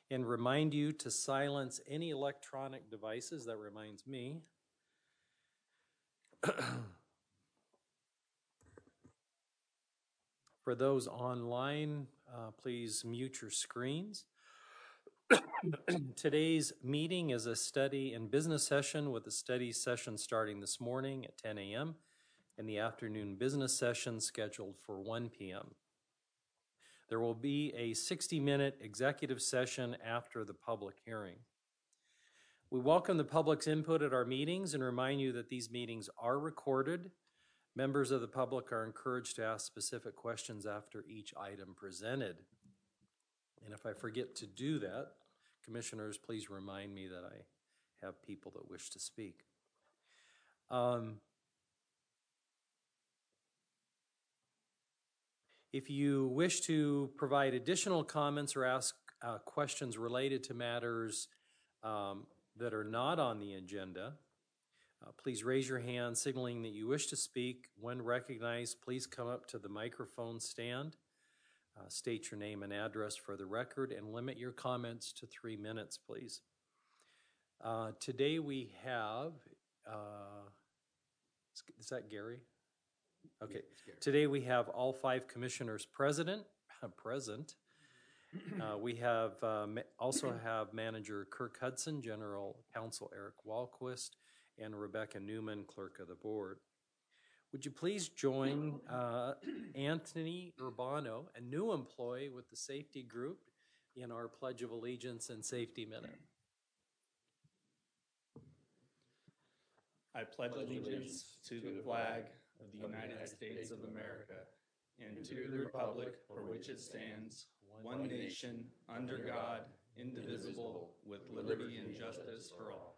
and remind you to silence any electronic devices. That reminds me. For those online, please mute your screens. Today's meeting is a study and business session with a study session starting this morning at 10 a.m. and the afternoon business session scheduled for 1 p.m. There will be a 60-minute executive session after the public hearing. We welcome the public's input at our meetings and remind you that these meetings are recorded. Members of the public are encouraged to ask specific questions after each item presented. And if I forget to do that, commissioners, please remind me that I have people that wish to speak. If you wish to provide additional comments or ask questions related to matters that are not on the agenda, please raise your hand signaling that you wish to speak. When recognized, please come up to the microphone stand, state your name and address for the record, and limit your comments to 3 minutes, please. Today we have, is that Gary? Okay, today we have all 5 commissioners present. We have also have Manager Kirk Hudson, General Counsel Eric Walquist, and Rebecca Newman, Clerk of the Board. Would you please join Anthony Urbano, a new employee with the Safety Group, in our Pledge of Allegiance and Safety Minute? I pledge allegiance to the flag of the United States of America and to the republic for which it stands, one nation, under God, indivisible, with liberty and justice for all.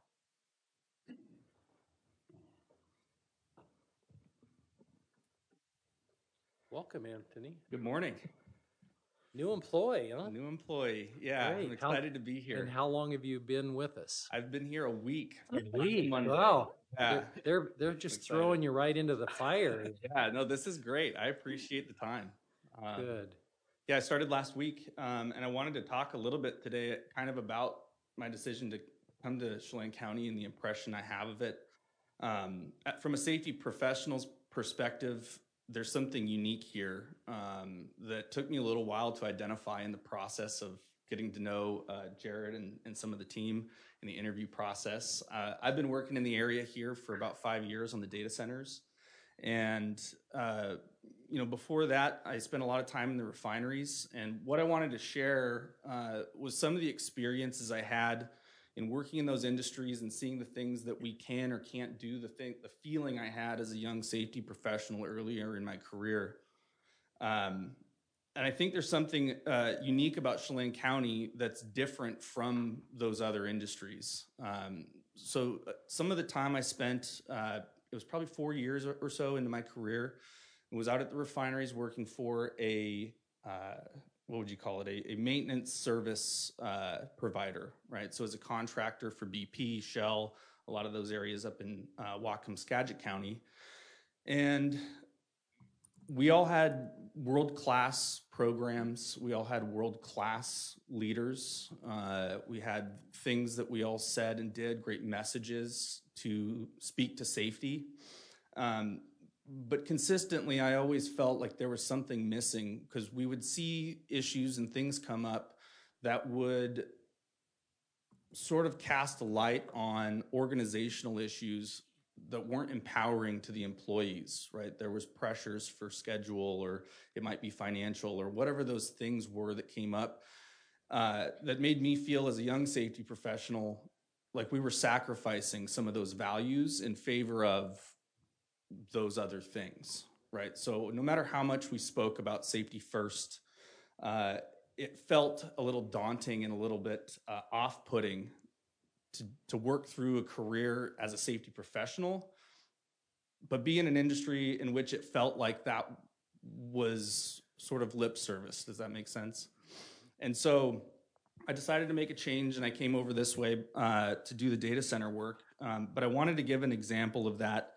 Welcome, Anthony. Good morning. New employee, huh? New employee. Yeah, Great. I'm excited to be here. And how long have you been with us? I've been here a week. A week? Wow. Yeah. They're just throwing you right into the fire. Yeah, no, this is great. I appreciate the time. Good. Yeah, I started last week, and I wanted to talk a little bit today kind of about my decision to come to Chelan County and the impression I have of it. From a safety professional's perspective, there's something unique here that took me a little while to identify in the process of getting to know Jared and some of the team in the interview process. I've been working in the area here for about 5 years on the data centers. And, before that, I spent a lot of time in the refineries. And what I wanted to share was some of the experiences I had in working in those industries and seeing the things that we can or can't do, the feeling I had as a young safety professional earlier in my career. And I think there's something unique about Chelan County that's different from those other industries. So some of the time I spent, it was probably 4 years or so into my career, I was out at the refineries working for a what would you call it? A maintenance service provider, right? So as a contractor for BP, Shell, a lot of those areas up in Whatcom, Skagit County. And we all had world-class programs. We all had world-class leaders. We had things that we all said and did, great messages to speak to safety. But consistently, I always felt like there was something missing because we would see issues and things come up that would sort of cast a light on organizational issues that weren't empowering to the employees, right? There was pressures for schedule, or it might be financial, or whatever those things were that came up that made me feel as a young safety professional like we were sacrificing some of those values in favor of those other things, right? So no matter how much we spoke about safety first, it felt a little daunting and a little bit off-putting to work through a career as a safety professional, but be in an industry in which it felt like that was sort of lip service. Does that make sense? And so I decided to make a change, and I came over this way to do the data center work. But I wanted to give an example of that.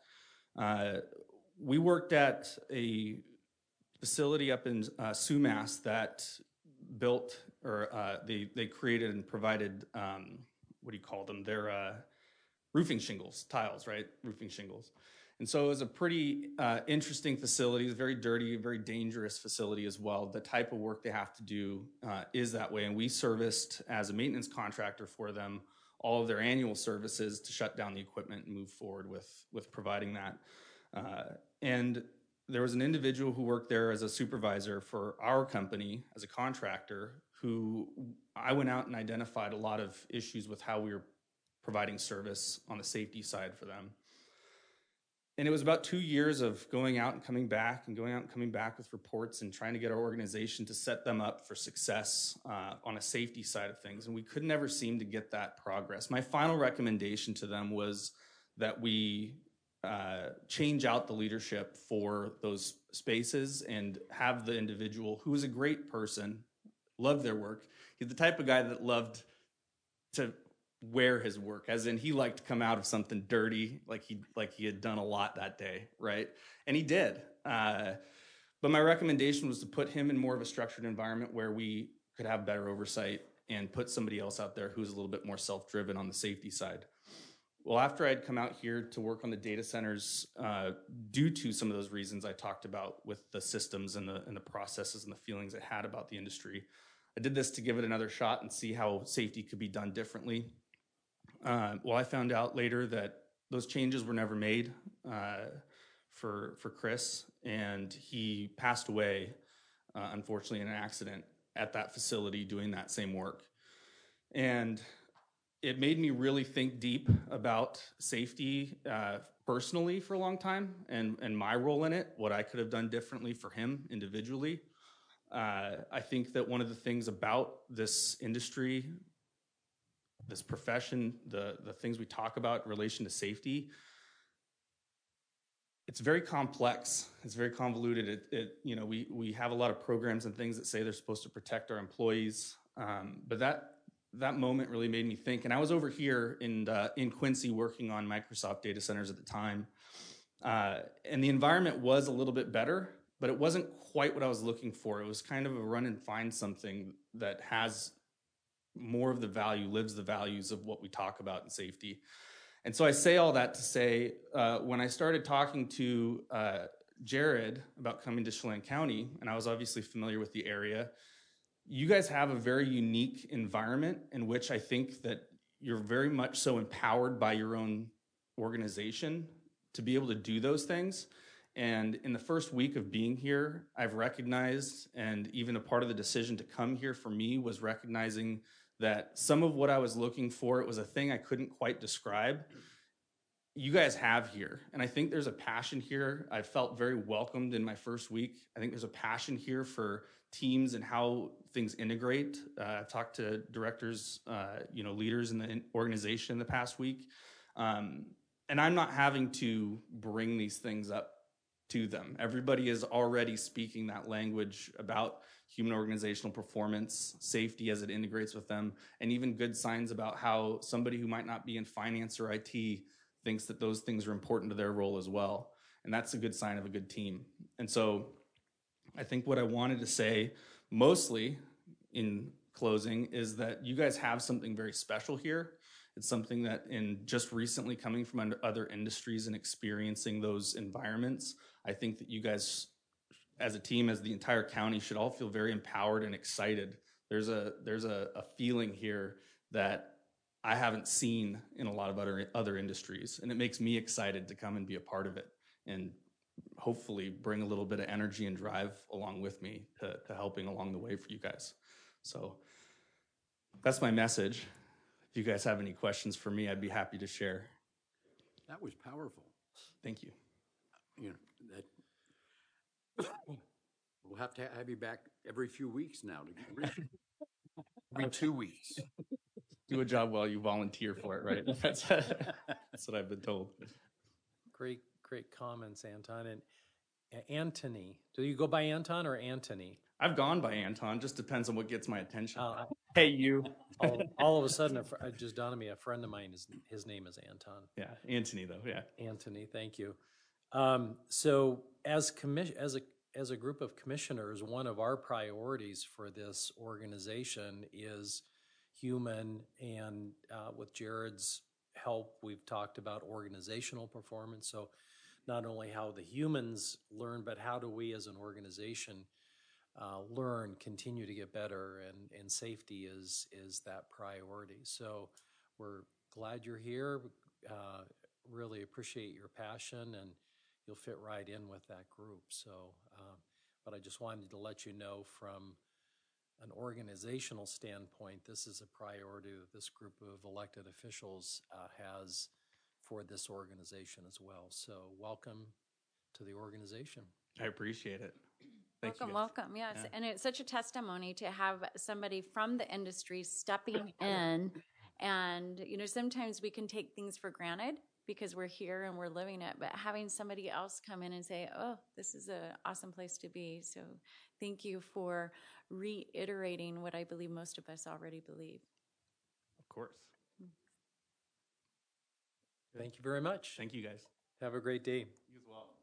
We worked at a facility up in Sumas that built, or they created and provided, what do you call them? They're roofing shingles, tiles, right? Roofing shingles. And so it was a pretty interesting facility. It's a very dirty, very dangerous facility as well. The type of work they have to do is that way. And we serviced, as a maintenance contractor for them, all of their annual services to shut down the equipment and move forward with providing that. And there was an individual who worked there as a supervisor for our company as a contractor, who I went out and identified a lot of issues with how we were providing service on the safety side for them. And it was about 2 years of going out and coming back with reports and trying to get our organization to set them up for success on a safety side of things. And we could never seem to get that progress. My final recommendation to them was that we change out the leadership for those spaces and have the individual, who was a great person, loved their work. He's the type of guy that loved to wear his work, as in he liked to come out of something dirty, like he had done a lot that day, right? And he did. But my recommendation was to put him in more of a structured environment where we could have better oversight and put somebody else out there who's a little bit more self-driven on the safety side. Well, after I'd come out here to work on the data centers, due to some of those reasons I talked about with the systems and the processes and the feelings I had about the industry, I did this to give it another shot and see how safety could be done differently. Well, I found out later that those changes were never made for Chris, and he passed away, unfortunately, in an accident at that facility doing that same work. And it made me really think deep about safety personally for a long time, and my role in it, what I could have done differently for him individually. I think that one of the things about this industry, this profession, the things we talk about in relation to safety, it's very complex. It's very convoluted. We have a lot of programs and things that say they're supposed to protect our employees, but that moment really made me think. And I was over here in Quincy working on Microsoft data centers at the time, and the environment was a little bit better, but it wasn't quite what I was looking for. It was kind of a run and find something that has more of the value, lives the values of what we talk about in safety. And so I say all that to say, when I started talking to Jared about coming to Chelan County, and I was obviously familiar with the area, you guys have a very unique environment in which I think that you're very much so empowered by your own organization to be able to do those things. And in the first week of being here, I've recognized, and even a part of the decision to come here for me was recognizing that some of what I was looking for, it was a thing I couldn't quite describe, you guys have here. And I think there's a passion here. I felt very welcomed in my first week. I think there's a passion here for teams and how things integrate. I've talked to directors, leaders in the organization the past week. And I'm not having to bring these things up to them. Everybody is already speaking that language about human organizational performance, safety as it integrates with them, and even good signs about how somebody who might not be in finance or IT thinks that those things are important to their role as well. And that's a good sign of a good team. And so I think what I wanted to say mostly in closing is that you guys have something very special here. It's something that in just recently coming from other industries and experiencing those environments, I think that you guys as a team, as the entire county, should all feel very empowered and excited. There's a feeling here that I haven't seen in a lot of other industries, and it makes me excited to come and be a part of it and hopefully bring a little bit of energy and drive along with me to helping along the way for you guys. So that's my message. If you guys have any questions for me, I'd be happy to share. That was powerful. Thank you. We'll have to have you back every few weeks now. Every 2 weeks. Do a job while you volunteer for it, right? That's what I've been told. Great comments, Anton. And Anthony, do you go by Anton or Anthony? I've gone by Anton. Just depends on what gets my attention. Hey, you. all of a sudden, it just dawned on me, a friend of mine, his name is Anton. Yeah, Anthony though. Yeah, Anthony. Thank you. So as as a group of commissioners, one of our priorities for this organization is human, and with Jared's help, we've talked about organizational performance. So not only how the humans learn, but how do we as an organization learn, continue to get better, and safety is that priority. So we're glad you're here. Really appreciate your passion, and you'll fit right in with that group. So, but I just wanted to let you know from an organizational standpoint, this is a priority that this group of elected officials has for this organization as well. So welcome to the organization. I appreciate it. Thank you, Welcome, guys. yes. Yeah. And it's such a testimony to have somebody from the industry stepping in. And, you know, sometimes we can take things for granted because we're here and we're living it, but having somebody else come in and say, oh, this is an awesome place to be. So thank you for reiterating what I believe most of us already believe. Of course. Thank you very much. Thank you, guys. Have a great day. You as well.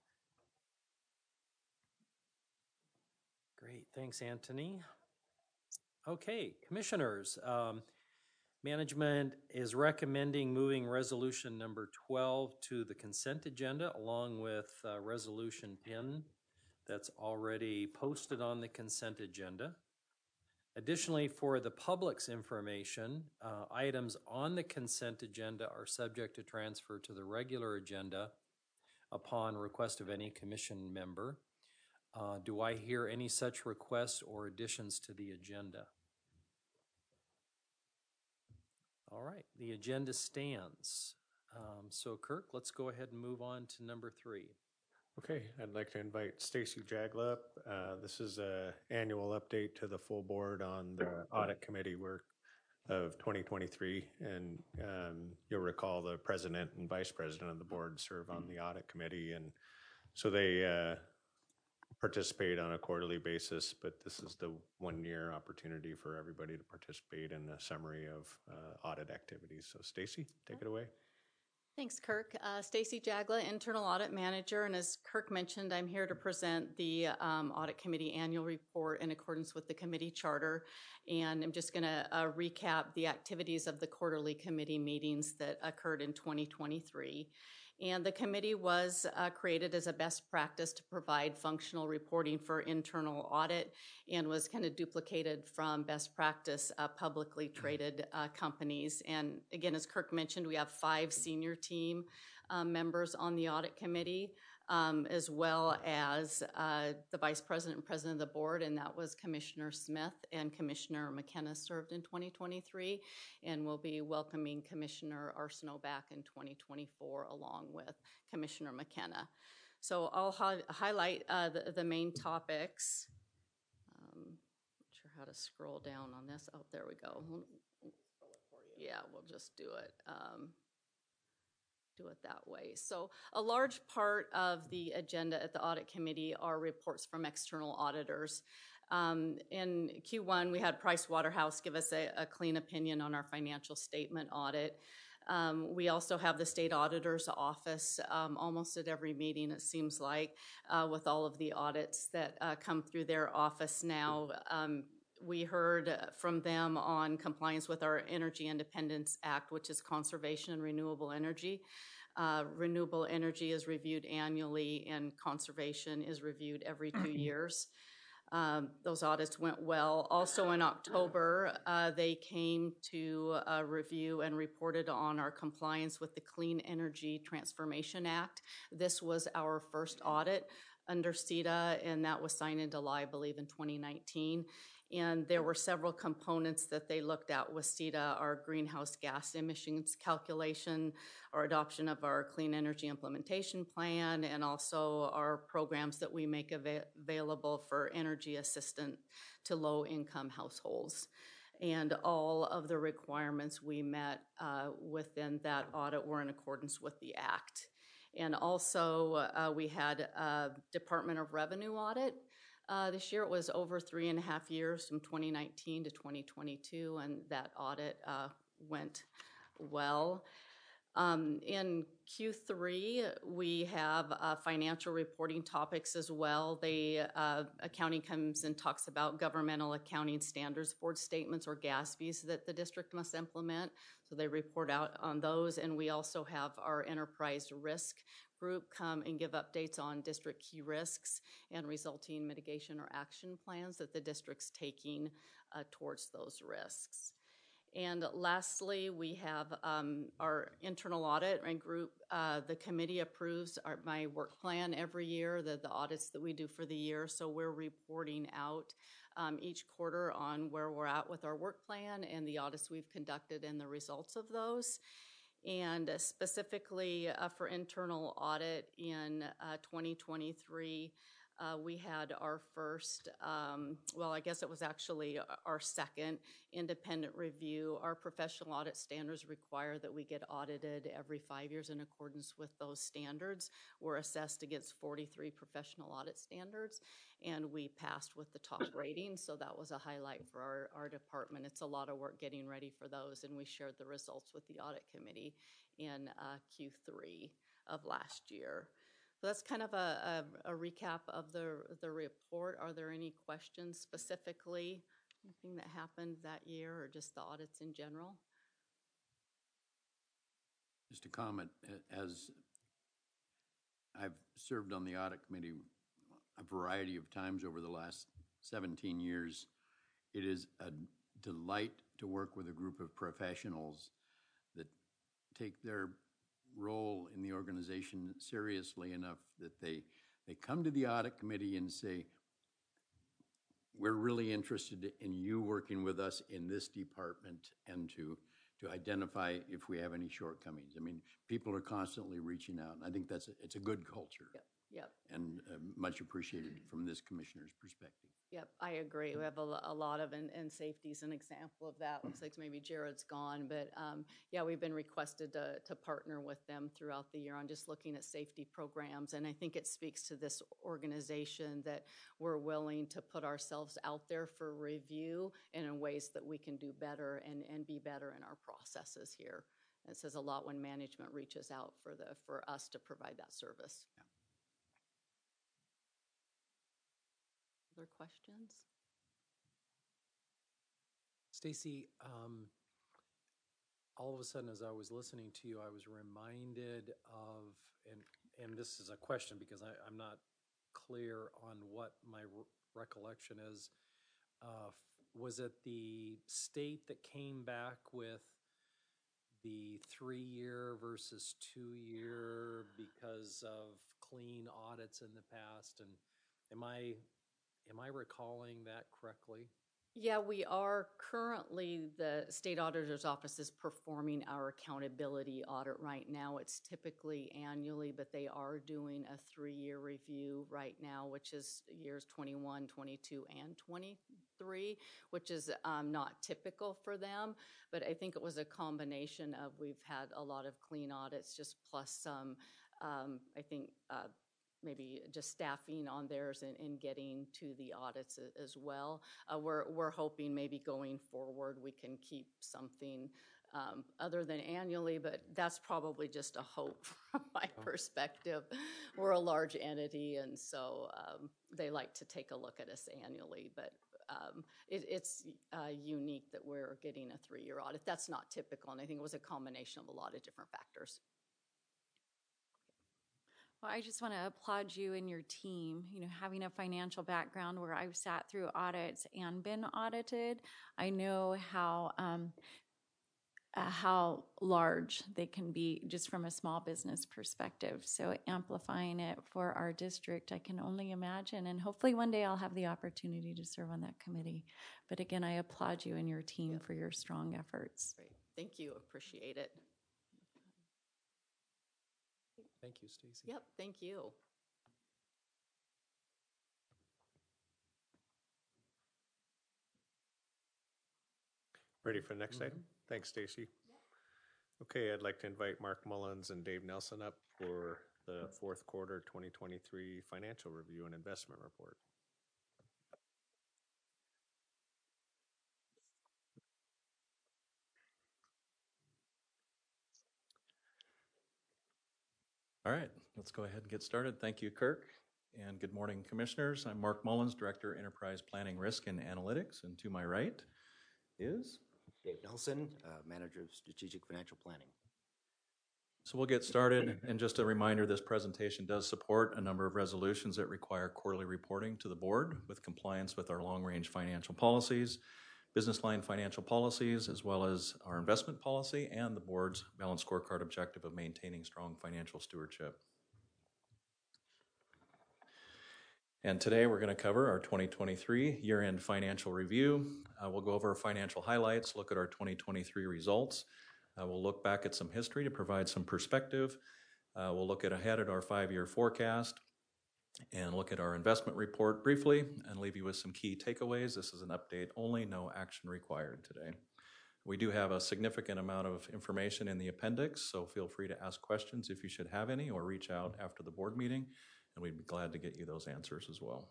Great, thanks, Anthony. Okay, commissioners, management is recommending moving resolution number 12 to the consent agenda along with resolution 10 that's already posted on the consent agenda. Additionally, for the public's information, items on the consent agenda are subject to transfer to the regular agenda upon request of any commission member. Do I hear any such requests or additions to the agenda? All right, the agenda stands. So Kirk, let's go ahead and move on to number 3. Okay, I'd like to invite Stacy Jagla up. This is an annual update to the full board on the audit committee work of 2023. And you'll recall the president and vice president of the board serve on the audit committee. And so they participate on a quarterly basis, but this is the one-year opportunity for everybody to participate in a summary of audit activities. So Stacy, take it away. Thanks, Kirk. Stacy Jagla, Internal Audit Manager, and as Kirk mentioned, I'm here to present the Audit Committee Annual Report in accordance with the committee charter, and I'm just going to recap the activities of the quarterly committee meetings that occurred in 2023. And the committee was created as a best practice to provide functional reporting for internal audit and was kind of duplicated from best practice publicly traded companies. And again, as Kirk mentioned, we have 5 senior team members on the audit committee, as well as the vice president and president of the board, and that was Commissioner Smith, and Commissioner McKenna served in 2023, and we'll be welcoming Commissioner Arsenault back in 2024 along with Commissioner McKenna. So I'll highlight the main topics. Not sure how to scroll down on this. Oh, there we go. Yeah, we'll just do it. Do it that way. So a large part of the agenda at the audit committee are reports from external auditors. In Q1, we had Pricewaterhouse give us a clean opinion on our financial statement audit. We also have the state auditor's office almost at every meeting, it seems like, with all of the audits that come through their office now. We heard from them on compliance with our Energy Independence Act, which is conservation and renewable energy. Renewable energy is reviewed annually and conservation is reviewed every 2 years. Those audits went well. Also in October, they came to review and reported on our compliance with the Clean Energy Transformation Act. This was our first audit under CETA, and that was signed into law, I believe, in 2019. And there were several components that they looked at with CETA: our greenhouse gas emissions calculation, our adoption of our clean energy implementation plan, and also our programs that we make available for energy assistance to low-income households. And all of the requirements we met within that audit were in accordance with the Act. And also we had a Department of Revenue audit. This year it was over 3.5 years, from 2019 to 2022, and that audit went well. In Q3, we have financial reporting topics as well. Accounting comes and talks about governmental accounting standards board statements or GASBs that the district must implement. So they report out on those. And we also have our enterprise risk group come and give updates on district key risks and resulting mitigation or action plans that the district's taking towards those risks. And lastly, we have our internal audit group. The committee approves my work plan every year, the audits that we do for the year. So we're reporting out each quarter on where we're at with our work plan and the audits we've conducted and the results of those. And specifically for internal audit in 2023, we had our first, well, I guess it was actually our second independent review. Our professional audit standards require that we get audited every 5 years in accordance with those standards. We're assessed against 43 professional audit standards, and we passed with the top rating, so that was a highlight for our department. It's a lot of work getting ready for those, and we shared the results with the audit committee in Q3 of last year. So that's kind of a recap of the report. Are there any questions specifically, anything that happened that year or just the audits in general? Just a comment, as I've served on the audit committee a variety of times over the last 17 years, it is a delight to work with a group of professionals that take their role in the organization seriously enough that they come to the audit committee and say, we're really interested in you working with us in this department and to identify if we have any shortcomings. I mean, people are constantly reaching out, and I think it's a good culture. Yep. And much appreciated from this commissioner's perspective. Yep, I agree. We have a lot of, and safety's an example of that. Looks like maybe Jared's gone, but yeah, we've been requested to partner with them throughout the year on just looking at safety programs. And I think it speaks to this organization that we're willing to put ourselves out there for review and in ways that we can do better and be better in our processes here. And it says a lot when management reaches out for us to provide that service. Yeah. Other questions? Stacy, all of a sudden as I was listening to you, I was reminded of, and this is a question because I'm not clear on what my recollection is. Was it the state that came back with the 3-year versus 2-year because of clean audits in the past? And am I recalling that correctly? Yeah, we are currently, the state auditor's office is performing our accountability audit right now. It's typically annually, but they are doing a 3-year review right now, which is years 21, 22, and 23, which is not typical for them. But I think it was a combination of, we've had a lot of clean audits, just plus some, I think, maybe just staffing on theirs and getting to the audits as well. We're hoping maybe going forward we can keep something other than annually, but that's probably just a hope from my perspective. We're a large entity, and so they like to take a look at us annually, but it's unique that we're getting a 3-year audit. That's not typical, and I think it was a combination of a lot of different factors. Well, I just want to applaud you and your team. You know, having a financial background where I've sat through audits and been audited, I know how large they can be just from a small business perspective. So amplifying it for our district, I can only imagine. And hopefully one day I'll have the opportunity to serve on that committee. But again, I applaud you and your team for your strong efforts. Great. Thank you. Appreciate it. Thank you, Stacy. Yep, thank you. Ready for the next item? Thanks, Stacy. Okay, I'd like to invite Mark Mullins and Dave Nelson up for the fourth quarter 2023 financial review and investment report. All right, let's go ahead and get started. Thank you, Kirk, and good morning, Commissioners. I'm Mark Mullins, Director, Enterprise Planning, Risk, and Analytics, and to my right is... Dave Nelson, Manager of Strategic Financial Planning. So we'll get started, and just a reminder, this presentation does support a number of resolutions that require quarterly reporting to the board with compliance with our long-range financial policies, business line financial policies, as well as our investment policy and the board's balanced scorecard objective of maintaining strong financial stewardship. And today we're going to cover our 2023 year-end financial review. We'll go over our financial highlights, look at our 2023 results. We'll look back at some history to provide some perspective. We'll look ahead at our 5-year forecast and look at our investment report briefly and leave you with some key takeaways. This is an update only, no action required today. We do have a significant amount of information in the appendix, so feel free to ask questions if you should have any, or reach out after the board meeting, and we'd be glad to get you those answers as well.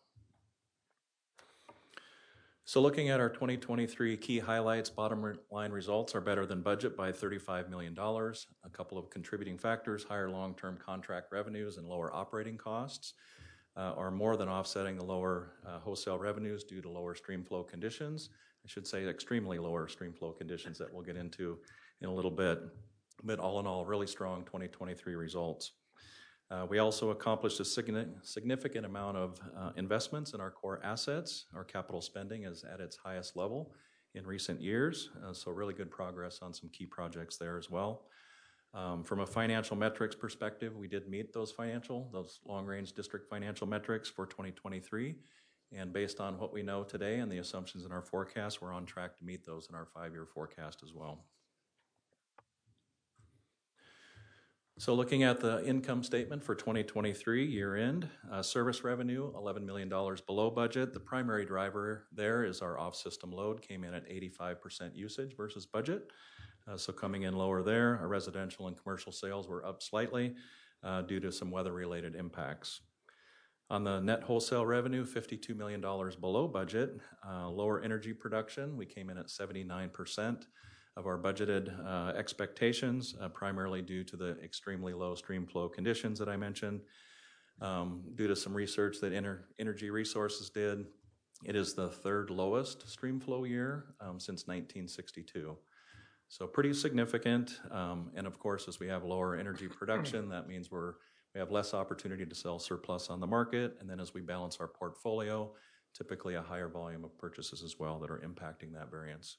So looking at our 2023 key highlights, bottom line results are better than budget by $35 million. A couple of contributing factors: higher long-term contract revenues and lower operating costs are more than offsetting the lower wholesale revenues due to lower stream flow conditions. I should say extremely lower stream flow conditions that we'll get into in a little bit. But all in all, really strong 2023 results. We also accomplished a significant amount of investments in our core assets. Our capital spending is at its highest level in recent years, so really good progress on some key projects there as well. From a financial metrics perspective, we did meet those long-range district financial metrics for 2023, and based on what we know today and the assumptions in our forecast, we're on track to meet those in our 5-year forecast as well. So looking at the income statement for 2023 year-end, service revenue, $11 million below budget. The primary driver there is our off-system load came in at 85% usage versus budget. So coming in lower there. Our residential and commercial sales were up slightly due to some weather-related impacts. On the net wholesale revenue, $52 million below budget. Lower energy production, we came in at 79% of our budgeted expectations, primarily due to the extremely low stream flow conditions that I mentioned. Due to some research that Energy Resources did, it is the third lowest stream flow year since 1962. So pretty significant, and of course, as we have lower energy production, that means we have less opportunity to sell surplus on the market, and then as we balance our portfolio, typically a higher volume of purchases as well that are impacting that variance.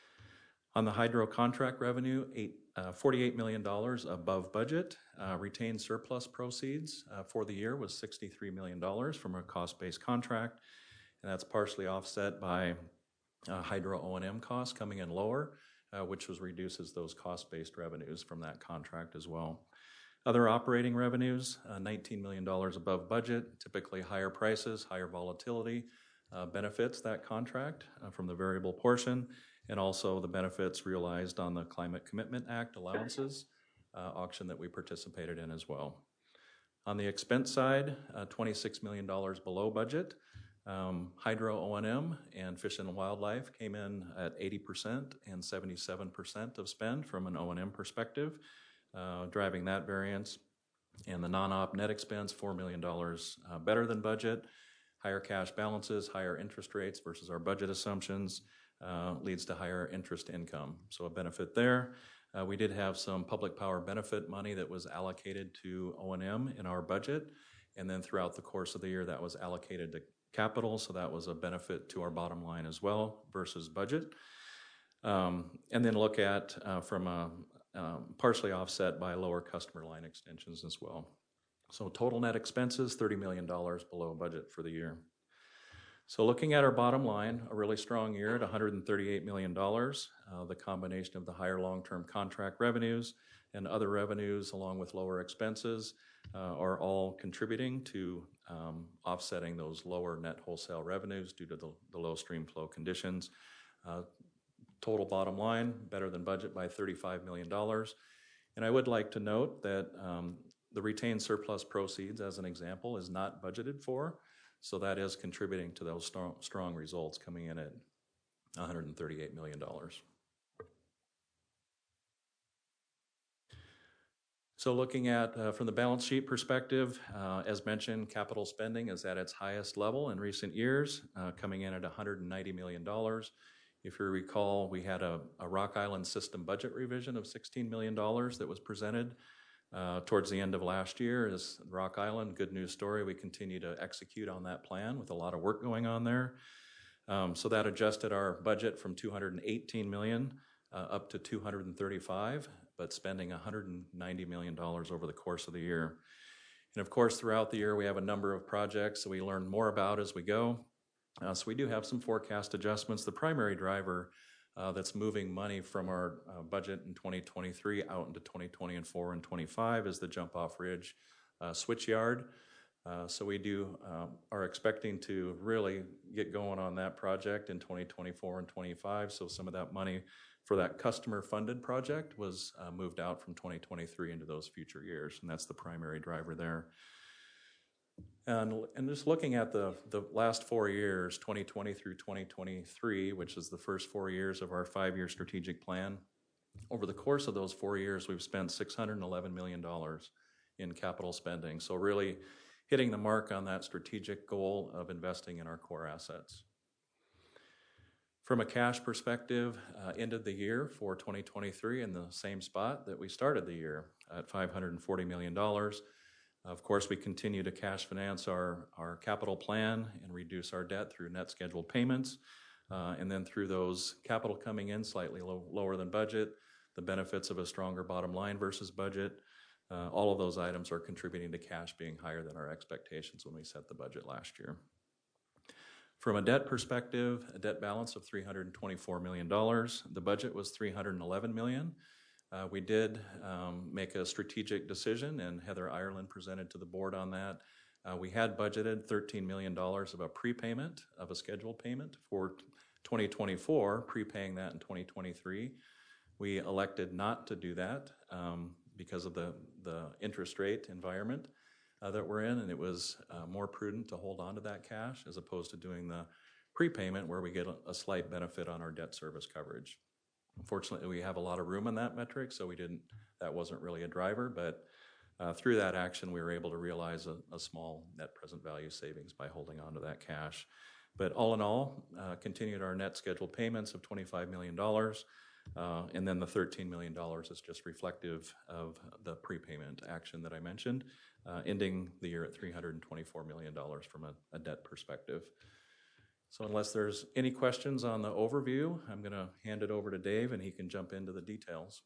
On the hydro contract revenue, $48 million above budget. Retained surplus proceeds for the year was $63 million from a cost-based contract, and that's partially offset by hydro O&M costs coming in lower, which reduces those cost-based revenues from that contract as well. Other operating revenues, $19 million above budget. Typically higher prices, higher volatility benefits that contract from the variable portion, and also the benefits realized on the Climate Commitment Act allowances auction that we participated in as well. On the expense side, $26 million below budget. Hydro O&M and Fish and Wildlife came in at 80% and 77% of spend from an O&M perspective, driving that variance. And the non-op net expense, $4 million better than budget. Higher cash balances, higher interest rates versus our budget assumptions leads to higher interest income. So a benefit there. We did have some public power benefit money that was allocated to O&M in our budget, and then throughout the course of the year that was allocated to capital, so that was a benefit to our bottom line as well versus budget. And then look at from a partially offset by lower customer line extensions as well. So total net expenses, $30 million below budget for the year. So looking at our bottom line, a really strong year at $138 million. The combination of the higher long-term contract revenues and other revenues along with lower expenses are all contributing to offsetting those lower net wholesale revenues due to the low stream flow conditions. Total bottom line, better than budget by $35 million. And I would like to note that the retained surplus proceeds, as an example, is not budgeted for, so that is contributing to those strong results coming in at $138 million. So looking at, from the balance sheet perspective, as mentioned, capital spending is at its highest level in recent years, coming in at $190 million. If you recall, we had a Rock Island system budget revision of $16 million that was presented towards the end of last year. As Rock Island, good news story, we continue to execute on that plan with a lot of work going on there. So that adjusted our budget from $218 million up to $235, but spending $190 million over the course of the year. And of course, throughout the year, we have a number of projects that we learn more about as we go. So we do have some forecast adjustments. The primary driver that's moving money from our budget in 2023 out into 2024 and 25 is the Jump Off Ridge switch yard. So we are expecting to really get going on that project in 2024 and 25. So some of that money for that customer-funded project was moved out from 2023 into those future years, and that's the primary driver there. And just looking at the last 4 years, 2020 through 2023, which is the first 4 years of our 5-year strategic plan, over the course of those 4 years, we've spent $611 million in capital spending. So really hitting the mark on that strategic goal of investing in our core assets. From a cash perspective, ended the year for 2023 in the same spot that we started the year at $540 million. Of course, we continue to cash finance our capital plan and reduce our debt through net scheduled payments. And then through those capital coming in slightly lower than budget, the benefits of a stronger bottom line versus budget, all of those items are contributing to cash being higher than our expectations when we set the budget last year. From a debt perspective, a debt balance of $324 million. The budget was $311 million. We did make a strategic decision, and Heather Ireland presented to the board on that. We had budgeted $13 million of a prepayment, of a scheduled payment for 2024, prepaying that in 2023. We elected not to do that because of the interest rate environment that we're in, and it was more prudent to hold on to that cash as opposed to doing the prepayment where we get a slight benefit on our debt service coverage. Unfortunately, we have a lot of room in that metric, so that wasn't really a driver, but through that action, we were able to realize a small net present value savings by holding on to that cash. But all in all, continued our net scheduled payments of $25 million, and then the $13 million is just reflective of the prepayment action that I mentioned, ending the year at $324 million from a debt perspective. So unless there's any questions on the overview, I'm going to hand it over to Dave, and he can jump into the details.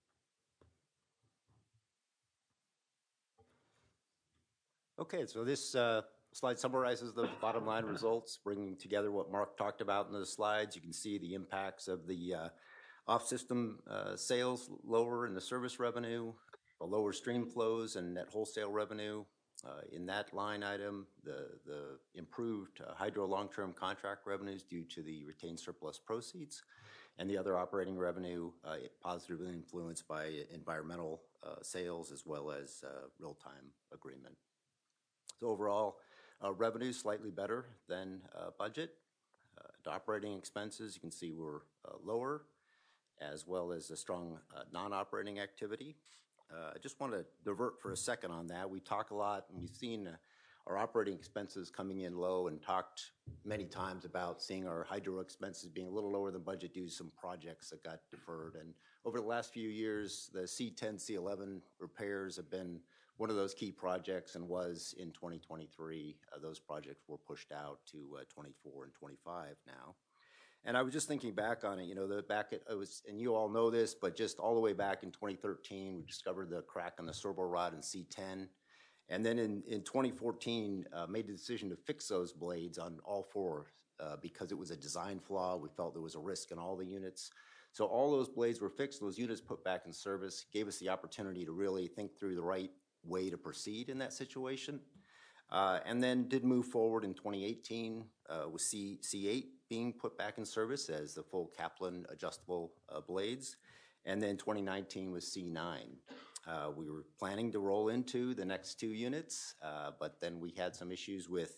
Okay, so this slide summarizes the bottom line results, bringing together what Mark talked about in the slides. You can see the impacts of the off-system sales lower in the service revenue, the lower stream flows and net wholesale revenue. In that line item, the improved hydro long-term contract revenues due to the retained surplus proceeds, and the other operating revenue positively influenced by environmental sales as well as real-time agreement. So overall, revenue slightly better than budget. The operating expenses, you can see, were lower, as well as a strong non-operating activity. I just want to divert for a second on that. We talk a lot, and we've seen our operating expenses coming in low and talked many times about seeing our hydro expenses being a little lower than budget due to some projects that got deferred. And over the last few years, the C10, C11 repairs have been one of those key projects and was in 2023. Those projects were pushed out to 24 and 25 now. And I was just thinking back on it, and you all know this, but just all the way back in 2013, we discovered the crack on the servo rod in C10. And then in 2014, made the decision to fix those blades on all four because it was a design flaw. We felt there was a risk in all the units. So all those blades were fixed, those units put back in service, gave us the opportunity to really think through the right way to proceed in that situation. And then did move forward in 2018 with C8 being put back in service as the full Kaplan adjustable blades. And then 2019 was C9. We were planning to roll into the next two units, but then we had some issues with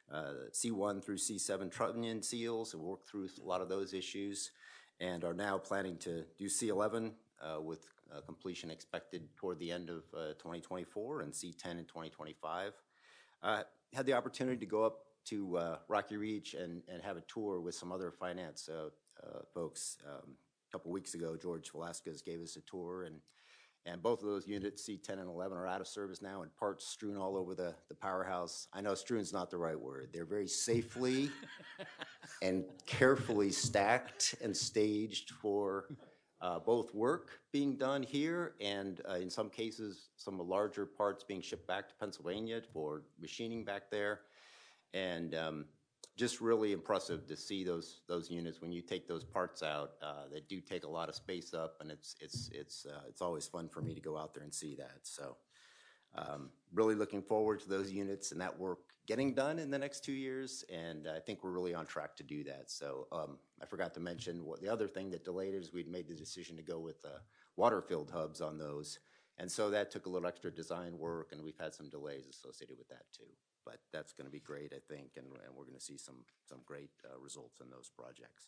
C1 through C7 trunnion seals, and worked through a lot of those issues, and are now planning to do C11 with completion expected toward the end of 2024 and C10 in 2025. Had the opportunity to go up to Rocky Reach and have a tour with some other finance folks. A couple weeks ago, George Velasquez gave us a tour, and both of those units, C10 and 11, are out of service now and parts strewn all over the powerhouse. I know strewn's not the right word. They're very safely and carefully stacked and staged for both work being done here and in some cases, some of the larger parts being shipped back to Pennsylvania for machining back there. And just really impressive to see those units when you take those parts out. They do take a lot of space up, and it's always fun for me to go out there and see that. So really looking forward to those units and that work getting done in the next 2 years, and I think we're really on track to do that. So I forgot to mention the other thing that delayed it is we'd made the decision to go with water-filled hubs on those, and so that took a little extra design work, and we've had some delays associated with that too. But that's going to be great, I think, and we're going to see some great results in those projects.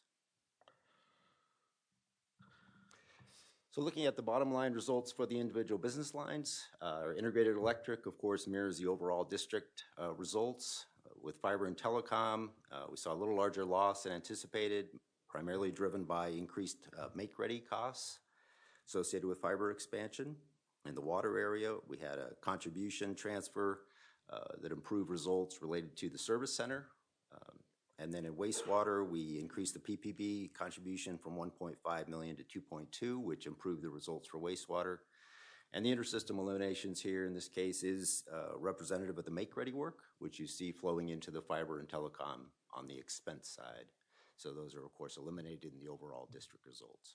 So looking at the bottom line results for the individual business lines, our integrated electric, of course, mirrors the overall district results. With fiber and telecom, we saw a little larger loss than anticipated, primarily driven by increased make-ready costs associated with fiber expansion. In the water area, we had a contribution transfer that improved results related to the service center. And then in wastewater, we increased the PPB contribution from 1.5 million to 2.2, which improved the results for wastewater. And the intersystem eliminations here in this case is representative of the make-ready work, which you see flowing into the fiber and telecom on the expense side. So those are, of course, eliminated in the overall district results.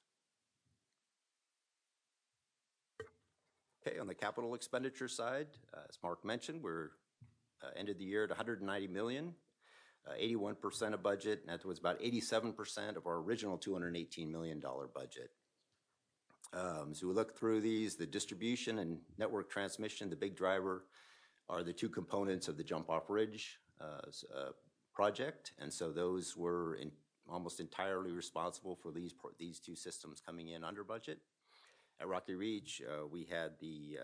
Okay, on the capital expenditure side, as Mark mentioned, we're ended the year at $190 million, 81% of budget, and that was about 87% of our original $218 million budget. So we look through these, the distribution and network transmission, the big driver are the two components of the Jump-Off Ridge project, and so those were almost entirely responsible for these two systems coming in under budget. At Rocky Reach, we had the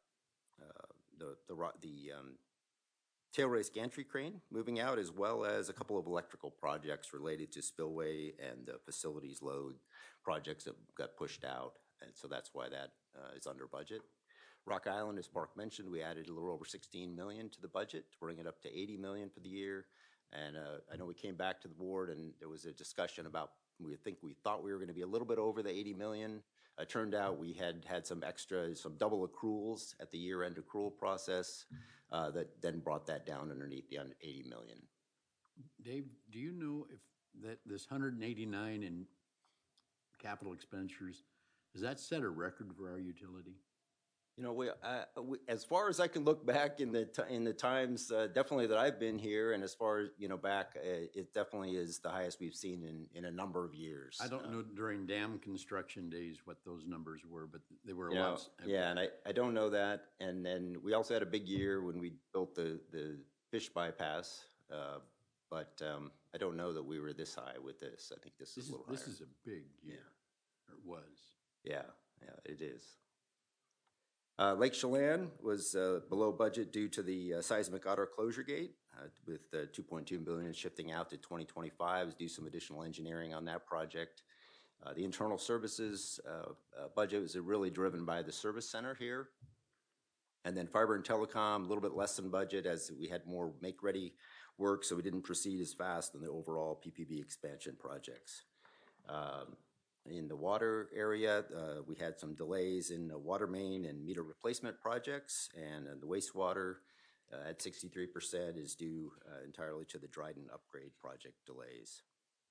tail race gantry crane moving out, as well as a couple of electrical projects related to spillway and the facilities load projects that got pushed out, and so that's why that is under budget. Rock Island, as Mark mentioned, we added a little over $16 million to the budget to bring it up to $80 million for the year. And I know we came back to the board and there was a discussion about we thought we were going to be a little bit over the $80 million. It turned out we had some double accruals at the year-end accrual process that then brought that down underneath the $80 million. Dave, do you know if this 189 in capital expenditures, does that set a record for our utility? You know, we as far as I can look back in the times, definitely that I've been here, and as far as back, it definitely is the highest we've seen in a number of years. I don't know during dam construction days what those numbers were, but they were a lot. Yeah, and I don't know that. And then we also had a big year when we built the fish bypass, but I don't know that we were this high with this. I think this is a little higher. This is a big year, or it was. Yeah, it is. Lake Chelan was below budget due to the seismic auto closure gate, with $2.2 billion shifting out to 2025 to do some additional engineering on that project. The internal services budget was really driven by the service center here. And then fiber and telecom, a little bit less than budget as we had more make-ready work, so we didn't proceed as fast in the overall PPB expansion projects. In the water area, we had some delays in the water main and meter replacement projects, and the wastewater at 63% is due entirely to the Dryden upgrade project delays.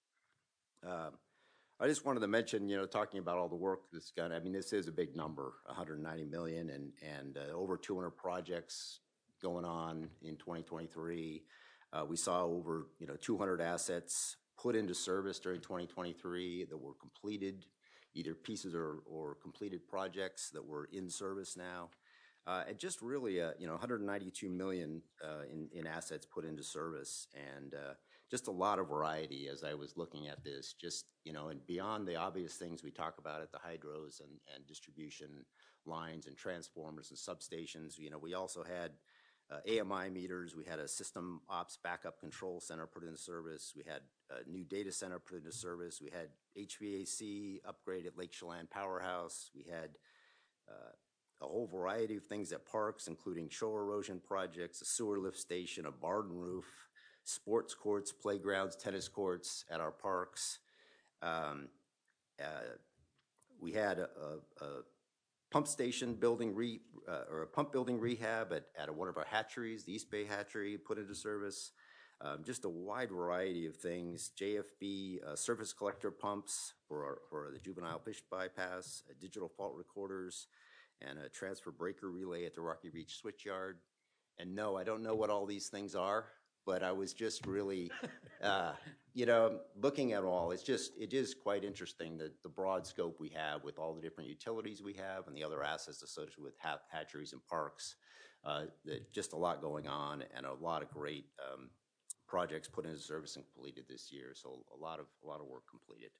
I just wanted to mention, talking about all the work that's gone, this is a big number, $190 million, and over 200 projects going on in 2023. We saw over 200 assets put into service during 2023 that were completed, either pieces or completed projects that were in service now. And just really, $192 million in assets put into service. And just a lot of variety as I was looking at this, just, you know, and beyond the obvious things we talk about at the hydros and distribution lines and transformers and substations, you know, we also had AMI meters, we had a system ops backup control center put into service, we had a new data center put into service, we had HVAC upgrade at Lake Chelan Powerhouse, we had a whole variety of things at parks, including shore erosion projects, a sewer lift station, a barn roof, sports courts, playgrounds, tennis courts at our parks. We had a pump station building or a pump building rehab at one of our hatcheries, the East Bay Hatchery, put into service. Just a wide variety of things. JFB surface collector pumps for the juvenile fish bypass, digital fault recorders, and a transfer breaker relay at the Rocky Reach Switchyard. And no, I don't know what all these things are, but I was just really, you know, looking at all, it is quite interesting the broad scope we have with all the different utilities we have and the other assets associated with hatcheries and parks. Just a lot going on and a lot of great projects put into service and completed this year. So a lot of work completed.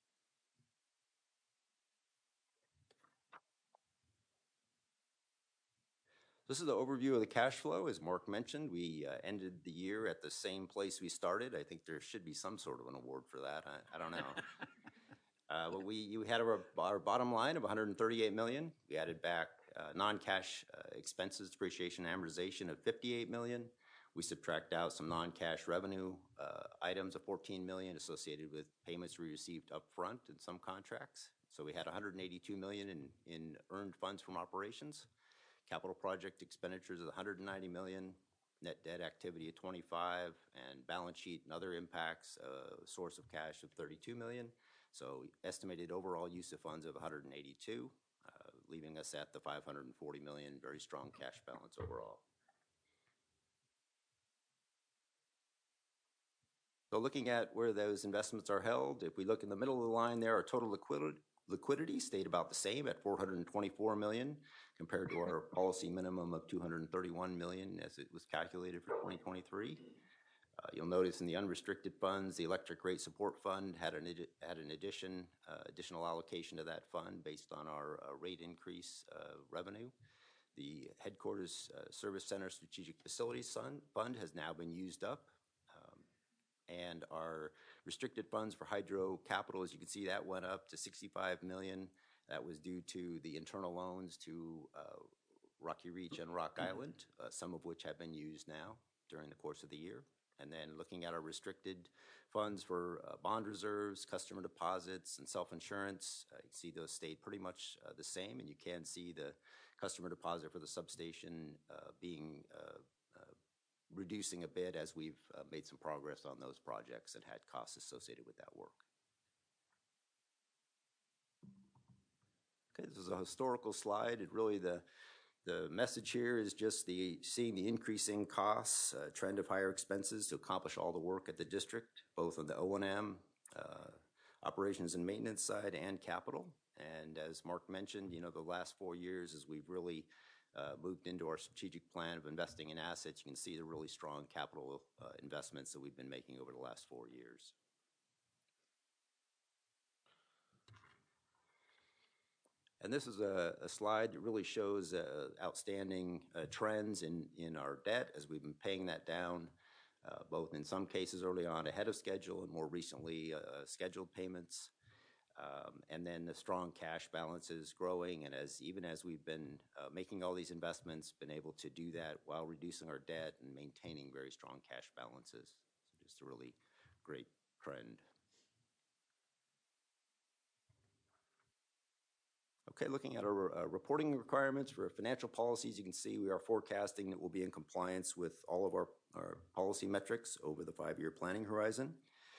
This is the overview of the cash flow. As Mark mentioned, we ended the year at the same place we started. I think there should be some sort of an award for that. I don't know. But you had our bottom line of $138 million. We added back non-cash expenses, depreciation, and amortization of $58 million. We subtract out some non-cash revenue items of $14 million associated with payments we received up front in some contracts. So we had $182 million in earned funds from operations. Capital project expenditures of $190 million, net debt activity of $25, and balance sheet and other impacts, source of cash of $32 million. So estimated overall use of funds of $182, leaving us at the $540 million, very strong cash balance overall. So looking at where those investments are held, if we look in the middle of the line there, our total liquidity stayed about the same at $424 million compared to our policy minimum of $231 million as it was calculated for 2023. You'll notice in the unrestricted funds, the electric rate support fund had an additional allocation to that fund based on our rate increase revenue. The headquarters service center strategic facilities fund has now been used up. And our restricted funds for hydro capital, as you can see, that went up to $65 million. That was due to the internal loans to Rocky Reach and Rock Island, some of which have been used now during the course of the year. And then looking at our restricted funds for bond reserves, customer deposits, and self-insurance, you can see those stayed pretty much the same. And you can see the customer deposit for the substation being reducing a bit as we've made some progress on those projects and had costs associated with that work. Okay, this is a historical slide. It really, the message here is just seeing the increasing costs, trend of higher expenses to accomplish all the work at the district, both on the O&M, operations and maintenance side and capital. And as Mark mentioned, you know, the last 4 years as we've really moved into our strategic plan of investing in assets, you can see the really strong capital investments that we've been making over the last 4 years. And this is a slide that really shows outstanding trends in our debt as we've been paying that down, both in some cases early on ahead of schedule and more recently scheduled payments. And then the strong cash balances growing, and even as we've been making all these investments, been able to do that while reducing our debt and maintaining very strong cash balances. So just a really great trend. Okay, looking at our reporting requirements for financial policies, you can see we are forecasting that we'll be in compliance with all of our policy metrics over the 5-year planning horizon.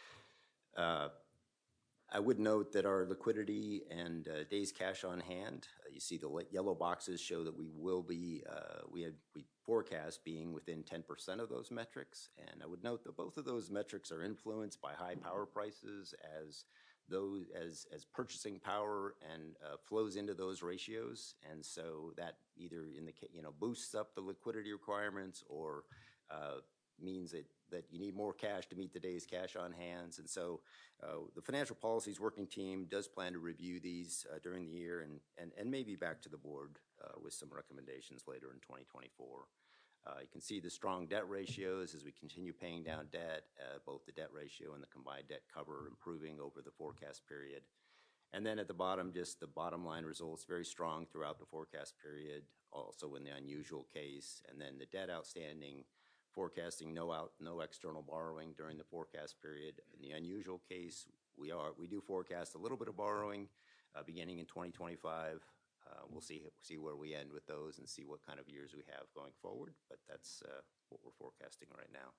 I would note that our liquidity and days cash on hand, you see the yellow boxes show that we will be, we forecast being within 10% of those metrics. And I would note that both of those metrics are influenced by high power prices as purchasing power and flows into those ratios. And so that either boosts up the liquidity requirements or means that that you need more cash to meet today's cash on hands. And so the Financial Policies Working Team does plan to review these during the year and maybe back to the board with some recommendations later in 2024. You can see the strong debt ratios as we continue paying down debt, both the debt ratio and the combined debt cover improving over the forecast period. And then at the bottom, just the bottom line results, very strong throughout the forecast period, also in the unusual case. And then the debt outstanding, forecasting no external borrowing during the forecast period. In the unusual case, we do forecast a little bit of borrowing beginning in 2025. We'll see where we end with those and see what kind of years we have going forward, but that's what we're forecasting right now.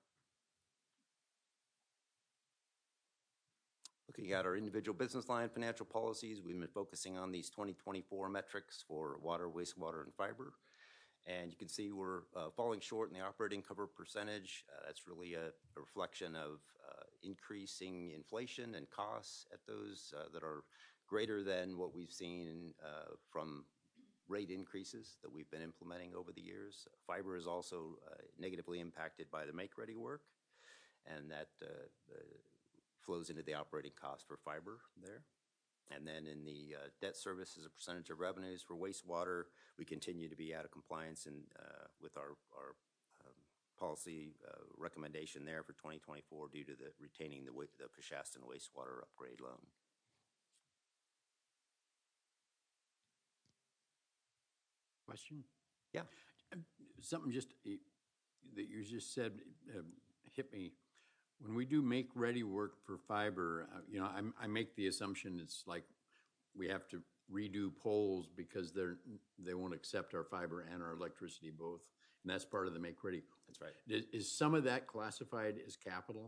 Looking at our individual business line financial policies, we've been focusing on these 2024 metrics for water, wastewater, and fiber. And you can see we're falling short in the operating cover percentage. That's really a reflection of increasing inflation and costs at those that are greater than what we've seen from rate increases that we've been implementing over the years. Fiber is also negatively impacted by the make-ready work, and that flows into the operating cost for fiber there. And then in the debt service as a percentage of revenues for wastewater, we continue to be out of compliance with our policy recommendation there for 2024 due to retaining the Peshastin wastewater upgrade loan. Question? Yeah. Something just that you just said hit me. When we do make ready work for fiber, I make the assumption it's like we have to redo poles because they won't accept our fiber and our electricity both, and that's part of the make ready. That's right. Is some of that classified as capital?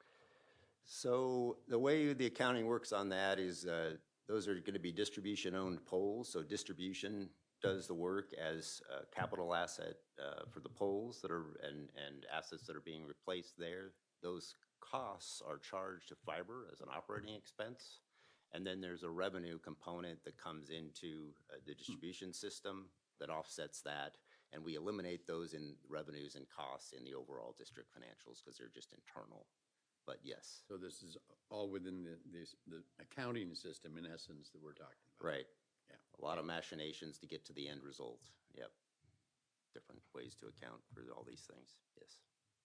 So the way the accounting works on that is those are going to be distribution-owned poles. So distribution does the work as a capital asset for the poles that are and assets that are being replaced there. Those costs are charged to fiber as an operating expense. And then there's a revenue component that comes into the distribution system that offsets that. And we eliminate those in revenues and costs in the overall district financials because they're just internal. But yes. So this is all within the accounting system, in essence, that we're talking about. Right. Yeah. A lot of machinations to get to the end result. Yep. Different ways to account for all these things. Yes.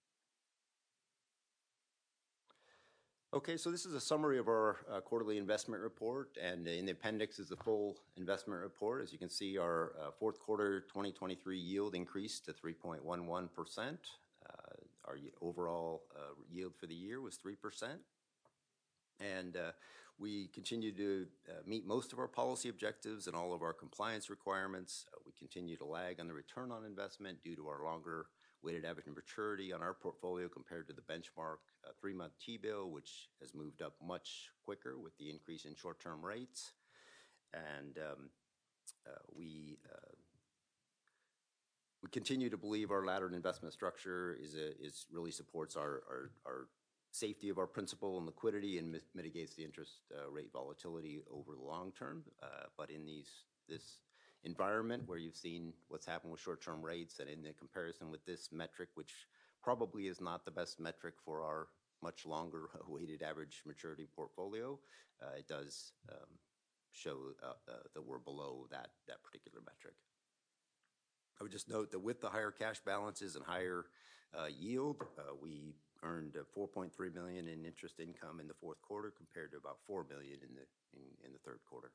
Okay, so this is a summary of our quarterly investment report, and in the appendix is the full investment report. As you can see, our fourth quarter 2023 yield increased to 3.11%. Our overall yield for the year was 3%. And we continue to meet most of our policy objectives and all of our compliance requirements. We continue to lag on the return on investment due to our longer weighted average maturity on our portfolio compared to the benchmark 3-month T-bill, which has moved up much quicker with the increase in short-term rates. And we continue to believe our laddered investment structure is really supports our safety of our principal and liquidity and mitigates the interest rate volatility over the long term. But in this environment where you've seen what's happened with short-term rates and in the comparison with this metric, which probably is not the best metric for our much longer weighted average maturity portfolio, it does show that we're below that particular metric. I would just note that with the higher cash balances and higher yield, we earned $4.3 million in interest income in the fourth quarter compared to about $4 million in the third quarter.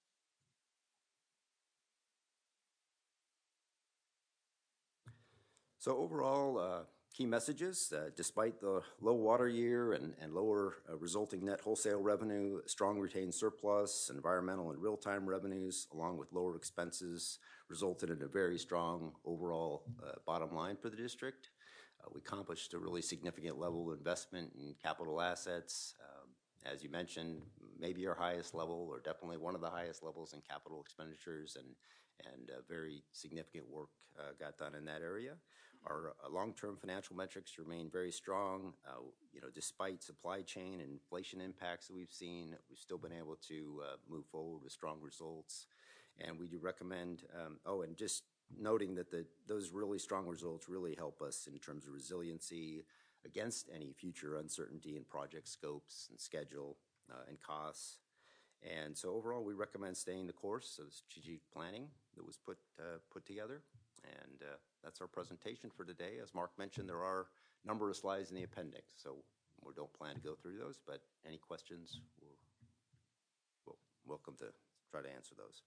So overall, key messages, despite the low water year and lower resulting net wholesale revenue, strong retained surplus, environmental and real-time revenues, along with lower expenses, resulted in a very strong overall bottom line for the district. We accomplished a really significant level of investment in capital assets. As you mentioned, maybe our highest level or definitely one of the highest levels in capital expenditures and very significant work got done in that area. Our long-term financial metrics remain very strong. Despite supply chain and inflation impacts that we've seen, we've still been able to move forward with strong results. And we do recommend, and just noting that those really strong results really help us in terms of resiliency against any future uncertainty in project scopes and schedule and costs. And so overall, we recommend staying the course of the strategic planning that was put together. And that's our presentation for today. As Mark mentioned, there are a number of slides in the appendix, so we don't plan to go through those, but any questions, we're welcome to try to answer those.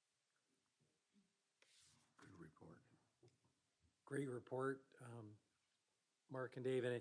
Good report. Great report, Mark and David.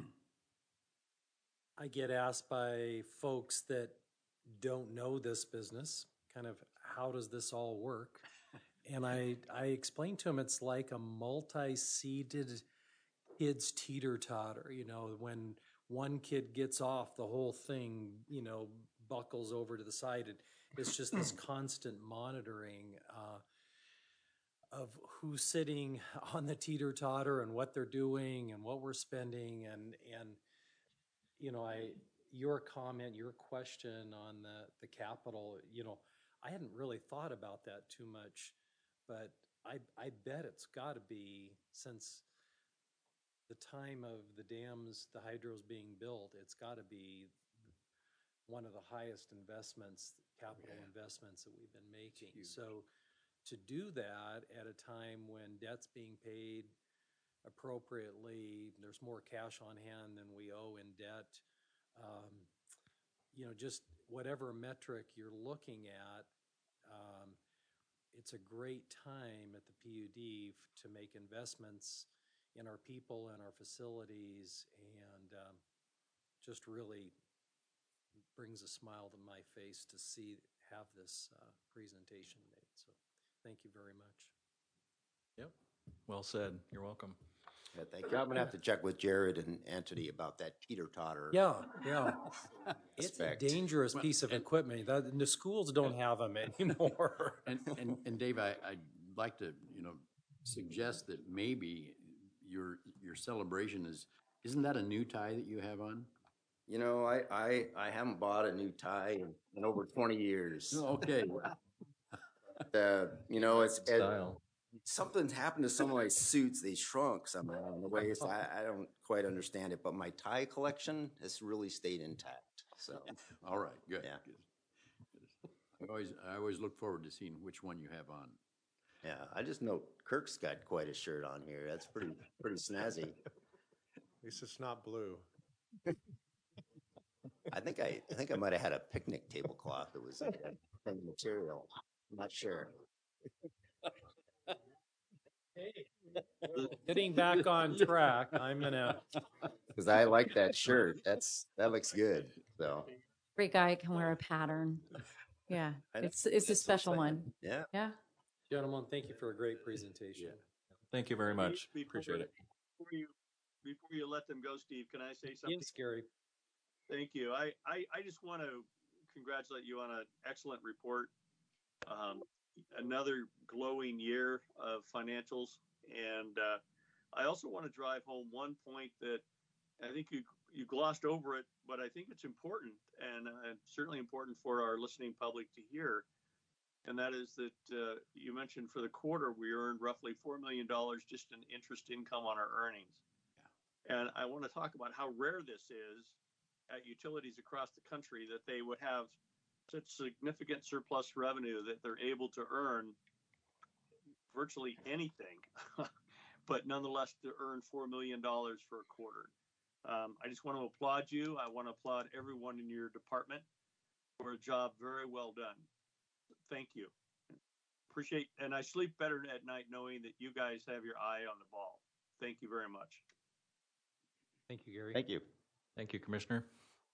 I get asked by folks that don't know this business, kind of, how does this all work? And I explain to them it's like a multi-seeded kids teeter-totter. You know, when one kid gets off, the whole thing, you know, buckles over to the side. It's just this constant monitoring of who's sitting on the teeter-totter and what they're doing and what we're spending. And you know, your comment, your question on the capital, you know, I hadn't really thought about that too much, but I bet it's got to be, since the time of the dams, the hydros being built, it's got to be one of the highest investments, capital investments that we've been making. So to do that at a time when debt's being paid appropriately, there's more cash on hand than we owe in debt. You know, just whatever metric you're looking at, it's a great time at the PUD to make investments in our people and our facilities, and just really brings a smile to my face to have this presentation made. So thank you very much. Yep. Well said. You're welcome. Yeah, thank you. I'm gonna have to check with Jared and Anthony about that teeter-totter. Yeah. It's a Aspect. dangerous piece of equipment. The schools don't have them anymore. And Dave, I'd like to, you know, suggest that maybe your celebration isn't that a new tie that you have on? You know, I haven't bought a new tie in over 20 years. Okay. You know, it's Style. something's happened to some of my suits. They shrunk somehow in the waist. I don't quite understand it, but my tie collection has really stayed intact. So, All right, good. Yeah. Good. I always look forward to seeing which one you have on. yeah, I just know Kirk's got quite a shirt on here. That's pretty snazzy. At least it's not blue. I think I might have had a picnic tablecloth that was that kind of material. I'm not sure. Getting back on track, I'm gonna. Because I like that shirt. That looks good. So Every guy can wear a pattern. Yeah, I know. it's a That's what I'm special saying. one. Yeah. Yeah. Gentlemen, thank you for a great presentation. Thank you very much. Before Appreciate it. Before you let them go, Steve, can I say something? Ian's scary. Thank you. I just want to congratulate you on an excellent report. Another glowing year of financials. And I also want to drive home one point that I think you glossed over it, but I think it's important, and certainly important for our listening public to hear. And that is that you mentioned for the quarter, we earned roughly $4 million just in interest income on our earnings. Yeah. And I want to talk about how rare this is at utilities across the country, that they would have such significant surplus revenue that they're able to earn virtually anything, but nonetheless to earn $4 million for a quarter. I just want to applaud you. I want to applaud everyone in your department for a job very well done. Thank you. Appreciate, and I sleep better at night knowing that you guys have your eye on the ball. Thank you very much. Thank you, Gary. Thank you. Thank you, Commissioner.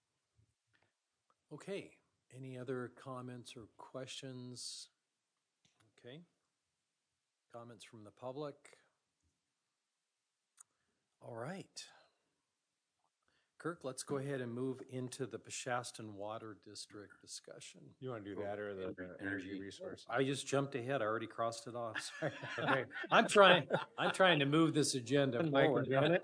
Okay, any other comments or questions? Okay. Comments from the public? All right. Kirk, let's go ahead and move into the Peshastin Water District discussion. You want to do that or the energy resource? I just jumped ahead. I already crossed it off. Sorry. Okay. I'm trying to move this agenda Mike forward. and Janet.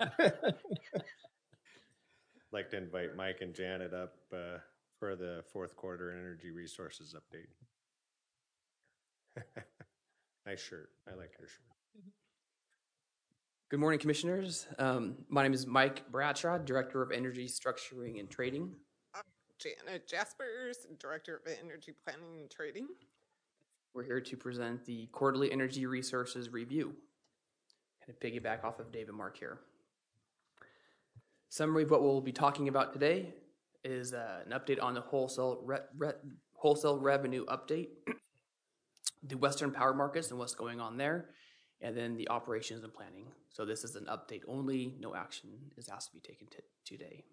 Like to invite Mike and Janet up for the fourth quarter energy resources update. Nice shirt. I like your shirt. Good morning, Commissioners. My name is Mike Bradshaw, Director of Energy Structuring and Trading. Janet Jaspers, Director of Energy Planning and Trading. We're here to present the Quarterly Energy Resources Review. Kind of piggyback off of Dave and Mark here. Summary of what we'll be talking about today is an update on the wholesale revenue update, the Western power markets and what's going on there, and then the operations and planning. So this is an update only, no action is asked to be taken today.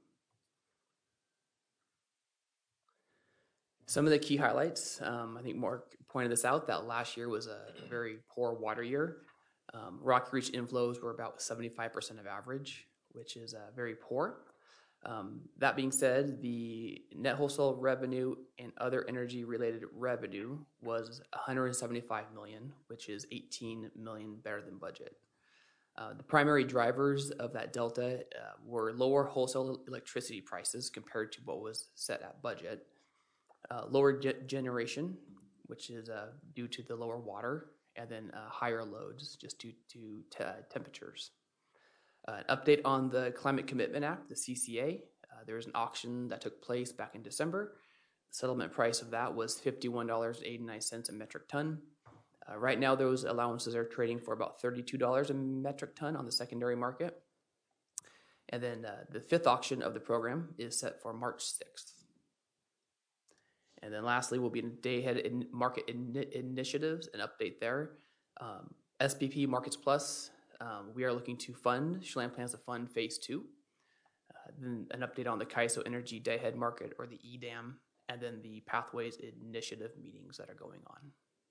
Some of the key highlights, I think Mark pointed this out, that last year was a very poor water year. Rocky Reach inflows were about 75% of average, which is very poor. That being said, the net wholesale revenue and other energy-related revenue was $175 million, which is $18 million better than budget. The primary drivers of that delta were lower wholesale electricity prices compared to what was set at budget, lower generation, which is due to the lower water, and then higher loads just due to temperatures. An update on the Climate Commitment Act, the CCA. There was an auction that took place back in December. The settlement price of that was $51.89 a metric ton. Right now, those allowances are trading for about $32 a metric ton on the secondary market. And then the fifth auction of the program is set for March 6th. And then lastly will be day-ahead market initiatives, an update there. SPP Markets Plus, we are looking to fund, Chelan plans to fund phase 2. Then an update on the CAISO Energy Day-Ahead Market, or the EDAM, and then the Pathways Initiative meetings that are going on.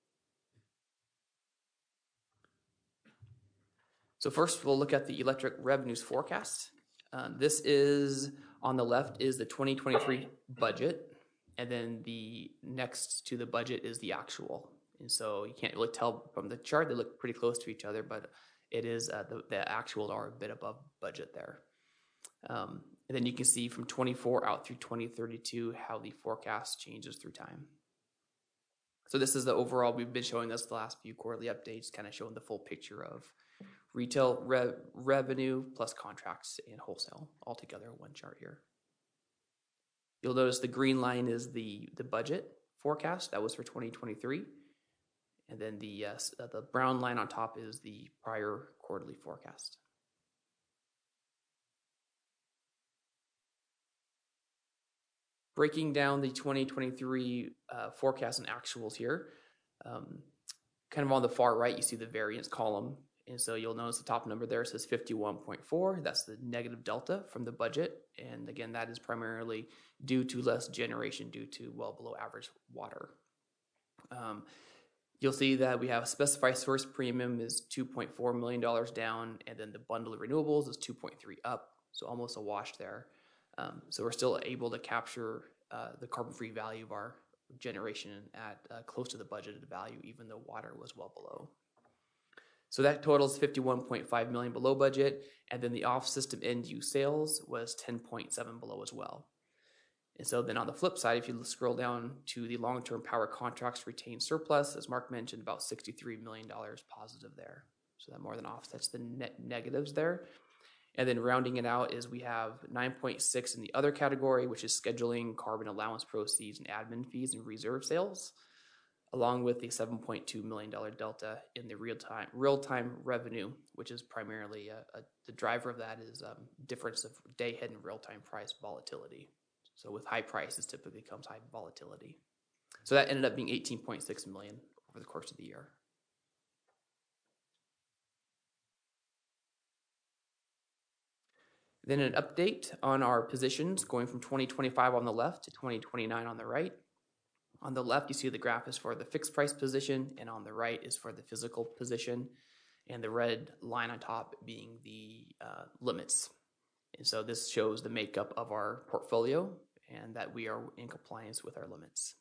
So first, we'll look at the electric revenues forecast. This is, on the left, is the 2023 budget. And then the next to the budget is the actual. And so you can't really tell from the chart, they look pretty close to each other, but it is the actuals are a bit above budget there. And then you can see from 24 out through 2032 how the forecast changes through time. So this is the overall, we've been showing us the last few quarterly updates, kind of showing the full picture of retail revenue plus contracts and wholesale all together in one chart here. You'll notice the green line is the budget forecast. That was for 2023. And then the brown line on top is the prior quarterly forecast. Breaking down the 2023 forecast and actuals here. Kind of on the far right, you see the variance column. And so you'll notice the top number there says 51.4. That's the negative delta from the budget. And again, that is primarily due to less generation due to well below average water. You'll see that we have specified source premium is $2.4 million down, and then the bundle of renewables is 2.3 up, so almost a wash there. So we're still able to capture the carbon-free value of our generation at close to the budgeted value, even though water was well below. So that totals $51.5 million below budget, and then the off-system end-use sales was 10.7 below as well. And so then on the flip side, if you scroll down to the long-term power contracts retained surplus, as Mark mentioned, about $63 million positive there. So that more than offsets the net negatives there. And then rounding it out is we have 9.6 in the other category, which is scheduling, carbon allowance proceeds, and admin fees and reserve sales, along with the $7.2 million delta in the real-time revenue, which is primarily the driver of that is difference of day-ahead and real-time price volatility. So with high prices typically comes high volatility. So that ended up being $18.6 million over the course of the year. Then an update on our positions going from 2025 on the left to 2029 on the right. On the left, you see the graph is for the fixed price position, and on the right is for the physical position, and the red line on top being the limits. And so this shows the makeup of our portfolio and that we are in compliance with our limits.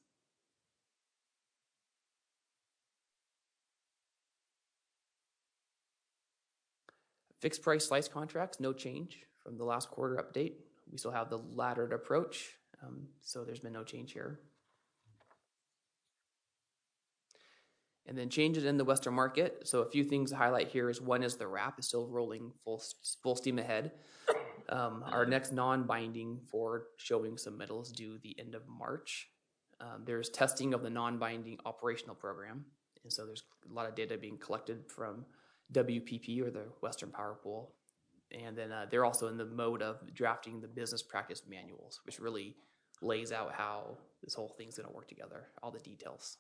Fixed price slice contracts, no change from the last quarter update. We still have the laddered approach, so there's been no change here. And then changes in the Western market. So a few things to highlight here is one is the wrap is still rolling full steam ahead. Our next non-binding for showing submittal is due the end of March. There's testing of the non-binding operational program. And so there's a lot of data being collected from WPP, or the Western Power Pool. And then they're also in the mode of drafting the business practice manuals, which really lays out how this whole thing's going to work together, all the details.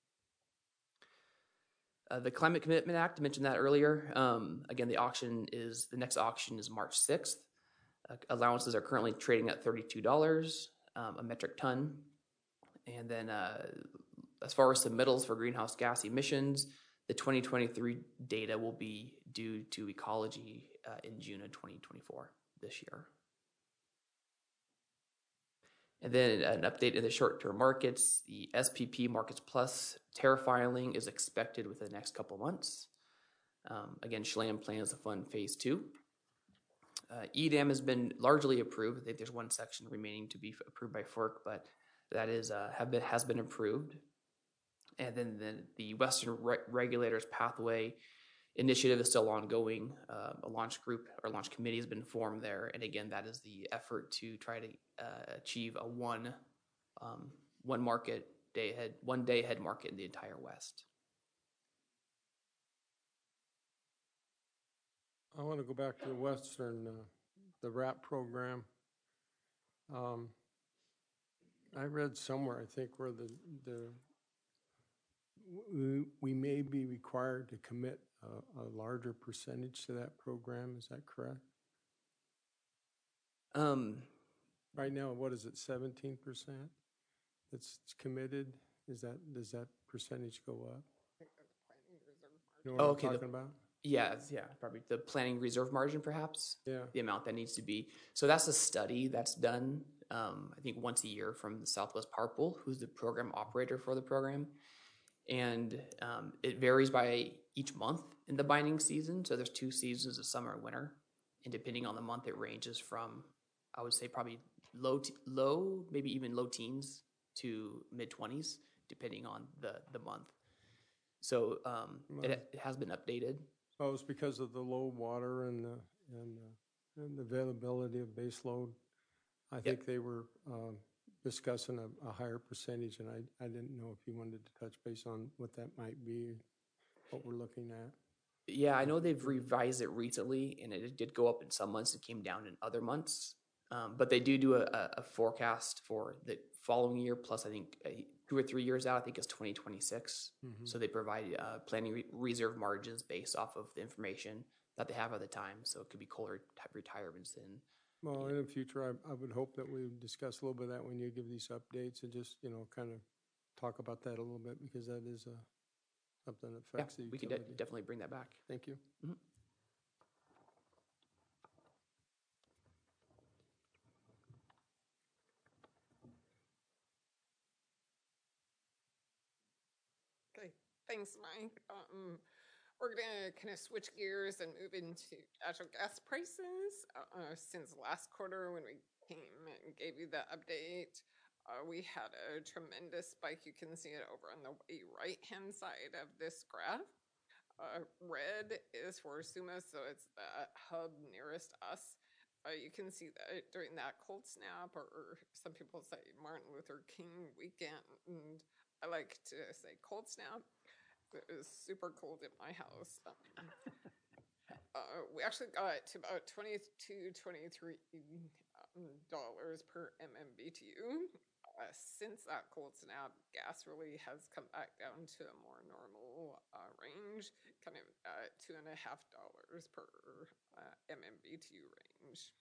The Climate Commitment Act, I mentioned that earlier. Again, the next auction is March 6th. Allowances are currently trading at $32 a metric ton. And then as far as submittals for greenhouse gas emissions, the 2023 data will be due to Ecology in June of 2024 this year. And then an update in the short-term markets, the SPP Markets Plus tariff filing is expected within the next couple months. Again, Chelan plans to fund phase 2. EDAM has been largely approved. I think there's one section remaining to be approved by FERC, but that is has been approved. And then the Western Regulators Pathway Initiative is still ongoing. A launch group or launch committee has been formed there, and again, that is the effort to try to achieve a one day ahead market in the entire West. I want to go back to the Western, the RAP program. I read somewhere, I think, where we may be required to commit a larger percentage to that program. Is that correct? Right now, what is it, 17%? That's committed. Does that percentage go up? You know what I'm talking about? Yeah, probably the planning reserve margin, perhaps. Yeah. The amount that needs to be. So that's a study that's done, I think, once a year from the Southwest Power Pool, who's the program operator for the program. And it varies by each month in the binding season. So there's 2 seasons of summer and winter. And depending on the month, it ranges from, I would say, probably low, maybe even low teens to mid-20s, depending on the month. So it has been updated. Oh, it's because of the low water and the availability of base load. I think they were discussing a higher percentage, and I didn't know if you wanted to touch base on what that might be, what we're looking at. Yeah, I know they've revised it recently, and it did go up in some months. It came down in other months. But they do a forecast for the following year, plus I think 2 or 3 years out, I think it's 2026. Mm-hmm. So they provide planning reserve margins based off of the information that they have at the time. So it could be colder retirements than. Well, in the future, I would hope that we would discuss a little bit of that when you give these updates, and just, kind of talk about that a little bit, because that is something that affects the utility. We can definitely bring that back. Thank you. Mm-hmm. Okay, thanks, Mike. We're gonna kind of switch gears and move into natural gas prices. Since last quarter, when we came and gave you the update, we had a tremendous spike. You can see it over on the right-hand side of this graph. Red is for SUMA, so it's the hub nearest us. You can see that during that cold snap, or some people say Martin Luther King weekend, and I like to say cold snap. It was super cold at my house. We actually got to about $22, $23 per MMBTU. Since that cold snap, gas really has come back down to a more normal range, kind of $2.50 per MMBTU range.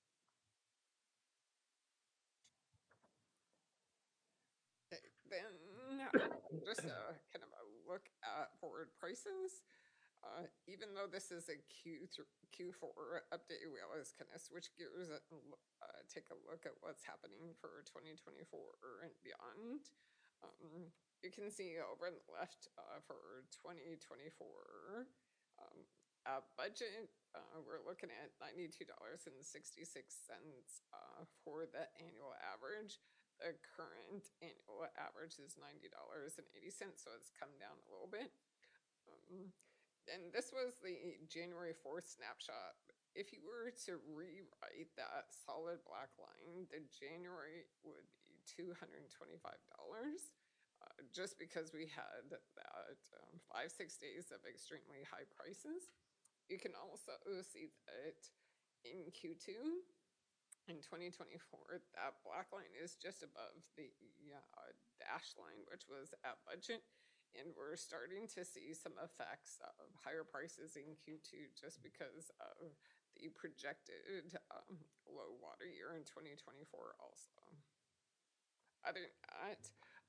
Okay, then just kind of a look at forward prices. Even though this is a Q4 update, we always kind of switch gears and take a look at what's happening for 2024 and beyond. You can see over on the left for 2024 budget, we're looking at $92.66 for the annual average. The current annual average is $90.80, so it's come down a little bit. And this was the January 4th snapshot. If you were to rewrite that solid black line, the January would be $225, just because we had that 5-6 days of extremely high prices. You can also see that in Q2 in 2024, that black line is just above the dash line, which was at budget. And we're starting to see some effects of higher prices in Q2 just because of the projected low water year in 2024 also. Other than that,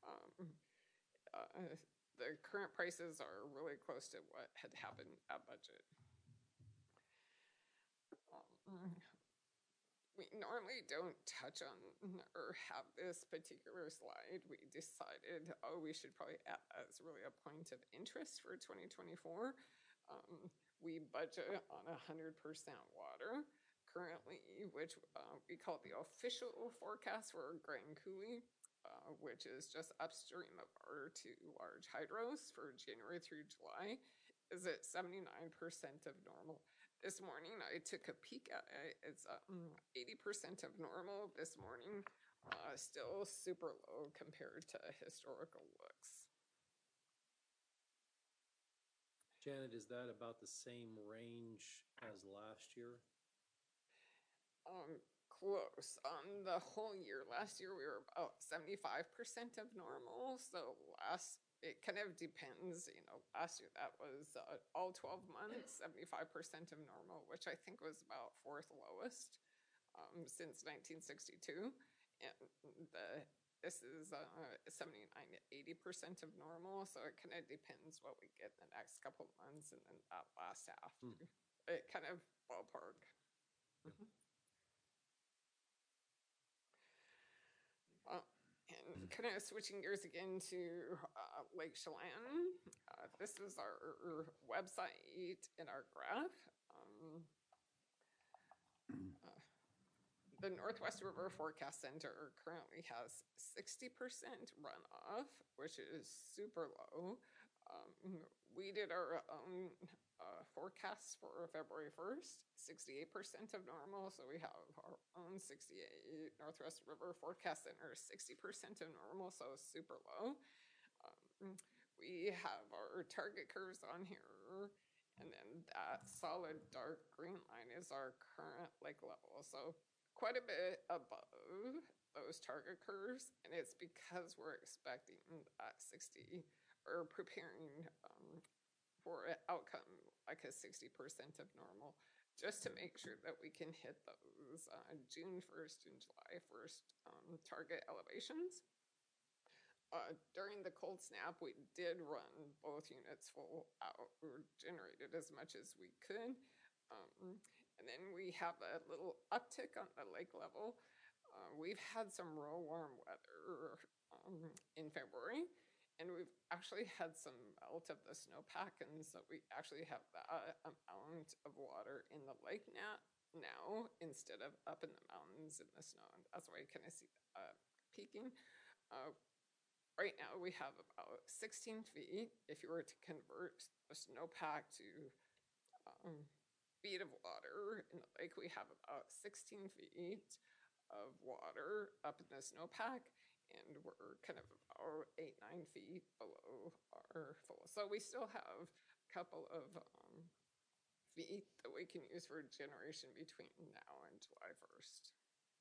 the current prices are really close to what had happened at budget. We normally don't touch on or have this particular slide. We decided, we should probably add as really a point of interest for 2024. We budget on 100% water currently, which we call the official forecast for Grand Coulee, which is just upstream of our two large hydros for January through July, is at 79% of normal. This morning, I took a peek at it. It's 80% of normal this morning, still super low compared to historical looks. Janet, is that about the same range as last year? Close. On the whole year, last year we were about 75% of normal. So it kind of depends, last year that was all 12 months, 75% of normal, which I think was about fourth lowest since 1962. And this is 79 to 80% of normal. So it kind of depends what we get in the next couple of months and then that last half. It kind of ballpark. And kind of switching gears again to Lake Chelan. This is our website and our graph. The Northwest River Forecast Center currently has 60% runoff, which is super low. We did our own forecasts for February 1st, 68% of normal. So we have our own 68 Northwest River Forecast Center, 60% of normal, so super low. We have our target curves on here, and then that solid dark green line is our current lake level. So quite a bit above those target curves, and it's because we're expecting that 60 or preparing for an outcome like a 60% of normal, just to make sure that we can hit those June 1st and July 1st target elevations. During the cold snap, we did run both units full out, or generated as much as we could. And then we have a little uptick on the lake level. We've had some real warm weather in February, and we've actually had some melt of the snowpack, and so we actually have that amount of water in the lake now instead of up in the mountains in the snow, and that's why you kind of see peaking. Right now we have about 16 feet. If you were to convert the snowpack to feet of water in the lake, we have about 16 feet of water up in the snowpack, and we're kind of about 8-9 feet below our full. So we still have a couple of feet that we can use for generation between now and July 1st.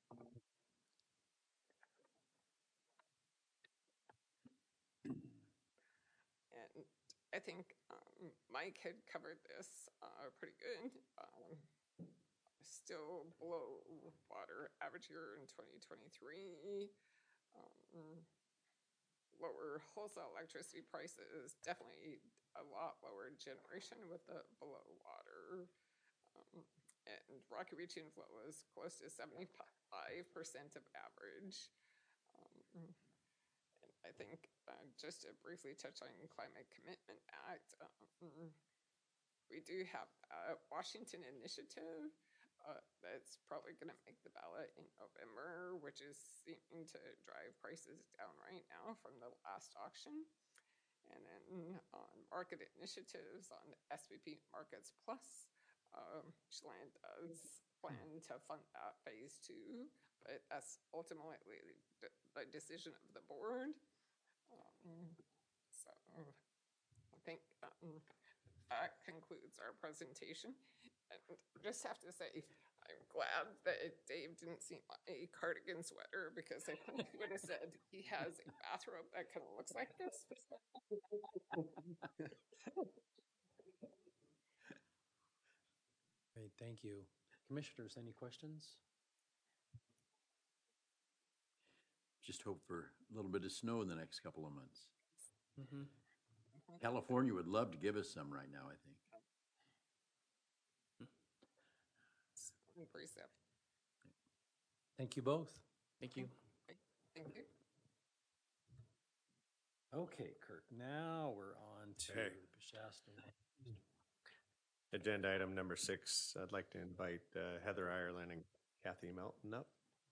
And I think Mike had covered this pretty good. Still below water average year in 2023. Lower wholesale electricity prices, definitely a lot lower generation with the below water. And Rocky Reach inflow is close to 75% of average. And I think just to briefly touch on Climate Commitment Act, we do have a Washington initiative that's probably going to make the ballot in November, which is seeming to drive prices down right now from the last auction. And then on market initiatives on SPP Markets Plus, Chelan does plan to fund that phase 2, but that's ultimately the decision of the board. So I think that concludes our presentation. And I just have to say, I'm glad that Dave didn't see my cardigan sweater, because I think he would have said he has a bathrobe that kind of looks like this. Great, thank you. Commissioners, any questions? Just hope for a little bit of snow in the next couple of months. California would love to give us some right now, I think. Precept. Thank you both. Thank you. Thank you. Okay, Kirk, now we're on to Okay. Shasta. Agenda item number 6, I'd like to invite Heather Ireland and Kathy Melton up.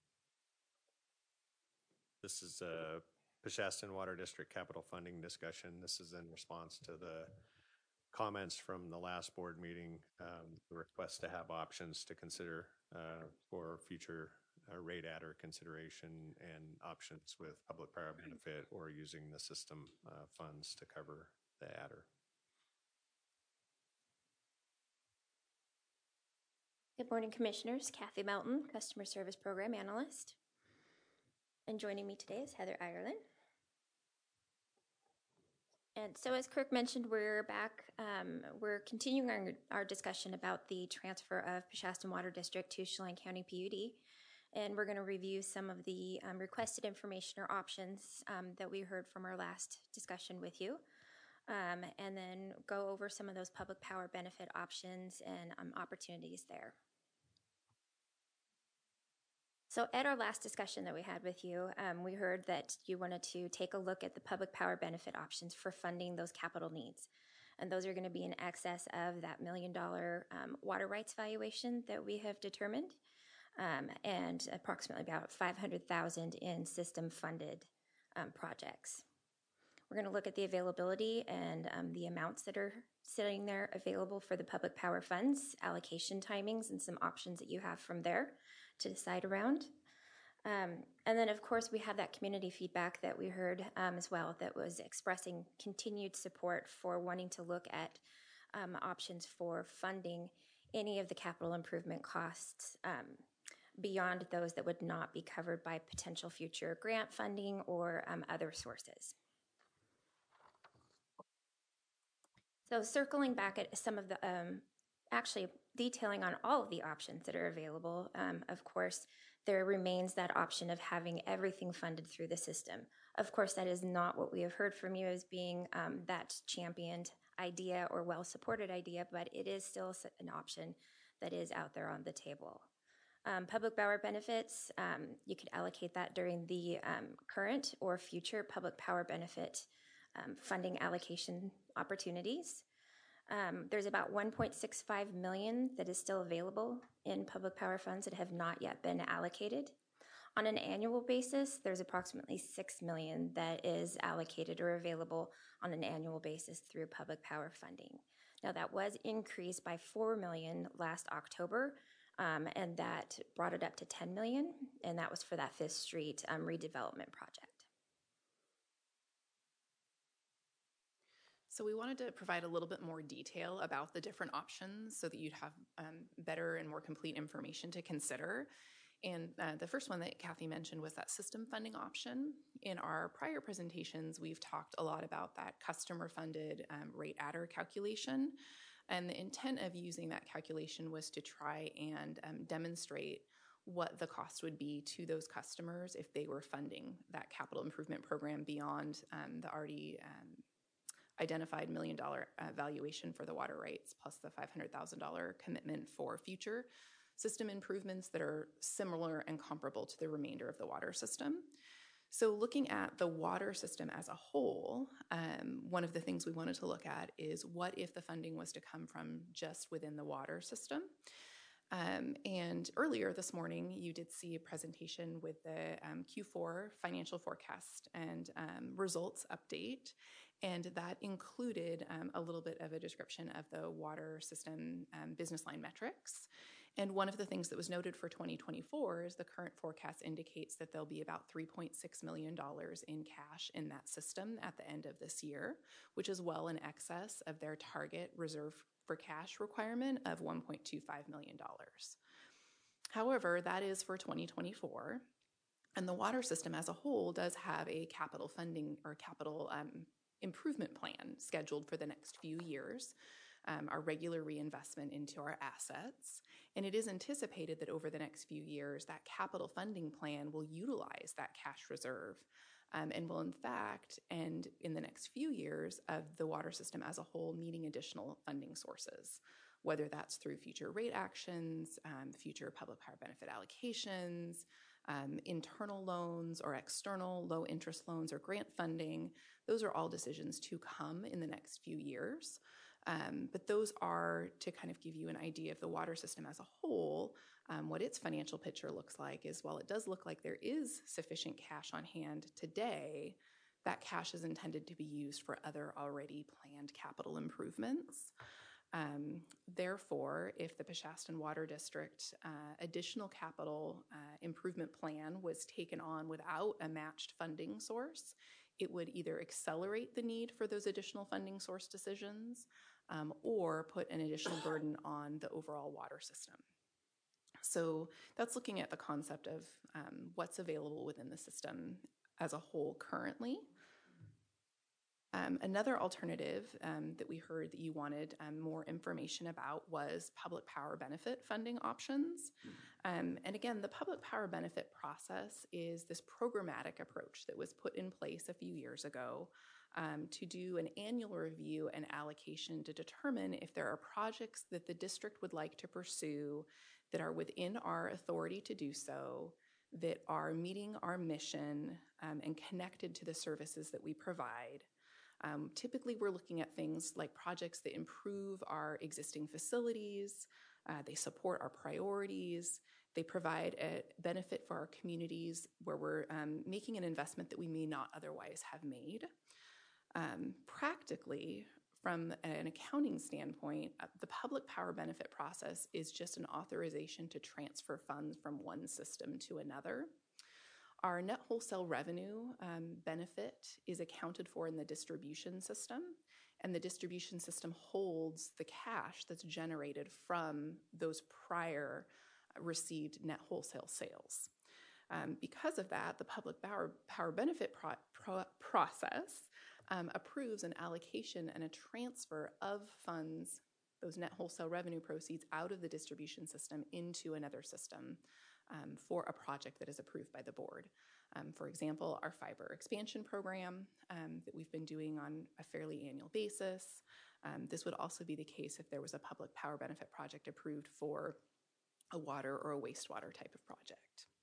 This is a Shasta Water District capital funding discussion. This is in response to the comments from the last board meeting, the request to have options to consider for future rate adder consideration and options with public power benefit or using the system funds to cover the adder. Good morning, Commissioners. Kathy Melton, Customer Service Program Analyst. And joining me today is Heather Ireland. And so as Kirk mentioned, we're back. We're continuing our discussion about the transfer of Shasta Water District to Chelan County PUD. And we're going to review some of the requested information or options that we heard from our last discussion with you. And then go over some of those public power benefit options and opportunities there. So at our last discussion that we had with you, we heard that you wanted to take a look at the public power benefit options for funding those capital needs. And those are going to be in excess of that $1 million water rights valuation that we have determined, and approximately about $500,000 in system funded projects. We're going to look at the availability and the amounts that are sitting there available for the public power funds, allocation timings, and some options that you have from there to decide around. And then, of course, we have that community feedback that we heard as well that was expressing continued support for wanting to look at options for funding any of the capital improvement costs beyond those that would not be covered by potential future grant funding or other sources. So circling back at some of the, actually detailing on all of the options that are available, of course, there remains that option of having everything funded through the system. Of course, that is not what we have heard from you as being that championed idea or well-supported idea, but it is still an option that is out there on the table. Public power benefits, you could allocate that during the current or future public power benefit funding allocation opportunities. There's about $1.65 million that is still available in public power funds that have not yet been allocated. On an annual basis, there's approximately $6 million that is allocated or available on an annual basis through public power funding. Now that was increased by $4 million last October, and that brought it up to $10 million, and that was for that 5th Street redevelopment project. So we wanted to provide a little bit more detail about the different options so that you'd have better and more complete information to consider. And the first one that Kathy mentioned was that system funding option. In our prior presentations, we've talked a lot about that customer-funded rate adder calculation. And the intent of using that calculation was to try and demonstrate what the cost would be to those customers if they were funding that capital improvement program beyond the already identified $1 million valuation for the water rights, plus the $500,000 commitment for future system improvements that are similar and comparable to the remainder of the water system. So looking at the water system as a whole, one of the things we wanted to look at is what if the funding was to come from just within the water system? And earlier this morning, you did see a presentation with the Q4 financial forecast and results update, and that included a little bit of a description of the water system business line metrics. And one of the things that was noted for 2024 is the current forecast indicates that there'll be about $3.6 million in cash in that system at the end of this year, which is well in excess of their target reserve for cash requirement of $1.25 million. However, that is for 2024, and the water system as a whole does have a capital funding or capital improvement plan scheduled for the next few years, our regular reinvestment into our assets. And it is anticipated that over the next few years, that capital funding plan will utilize that cash reserve and will in fact end in the next few years of the water system as a whole needing additional funding sources, whether that's through future rate actions, future public power benefit allocations, internal loans or external low interest loans or grant funding. Those are all decisions to come in the next few years. But those are to kind of give you an idea of the water system as a whole. What its financial picture looks like is while it does look like there is sufficient cash on hand today, that cash is intended to be used for other already planned capital improvements. Therefore, if the Peshastin Water District additional capital improvement plan was taken on without a matched funding source, it would either accelerate the need for those additional funding source decisions or put an additional burden on the overall water system. So that's looking at the concept of what's available within the system as a whole currently. Another alternative that we heard that you wanted more information about was public power benefit funding options. And again, the public power benefit process is this programmatic approach that was put in place a few years ago to do an annual review and allocation to determine if there are projects that the district would like to pursue that are within our authority to do so, that are meeting our mission and connected to the services that we provide. Typically, we're looking at things like projects that improve our existing facilities, they support our priorities, they provide a benefit for our communities where we're making an investment that we may not otherwise have made. Practically, from an accounting standpoint, the public power benefit process is just an authorization to transfer funds from one system to another. Our net wholesale revenue benefit is accounted for in the distribution system, and the distribution system holds the cash that's generated from those prior received net wholesale sales. Because of that, the public power benefit process approves an allocation and a transfer of funds, those net wholesale revenue proceeds, out of the distribution system into another system for a project that is approved by the board. For example, our fiber expansion program that we've been doing on a fairly annual basis. This would also be the case if there was a public power benefit project approved for a water or a wastewater type of project.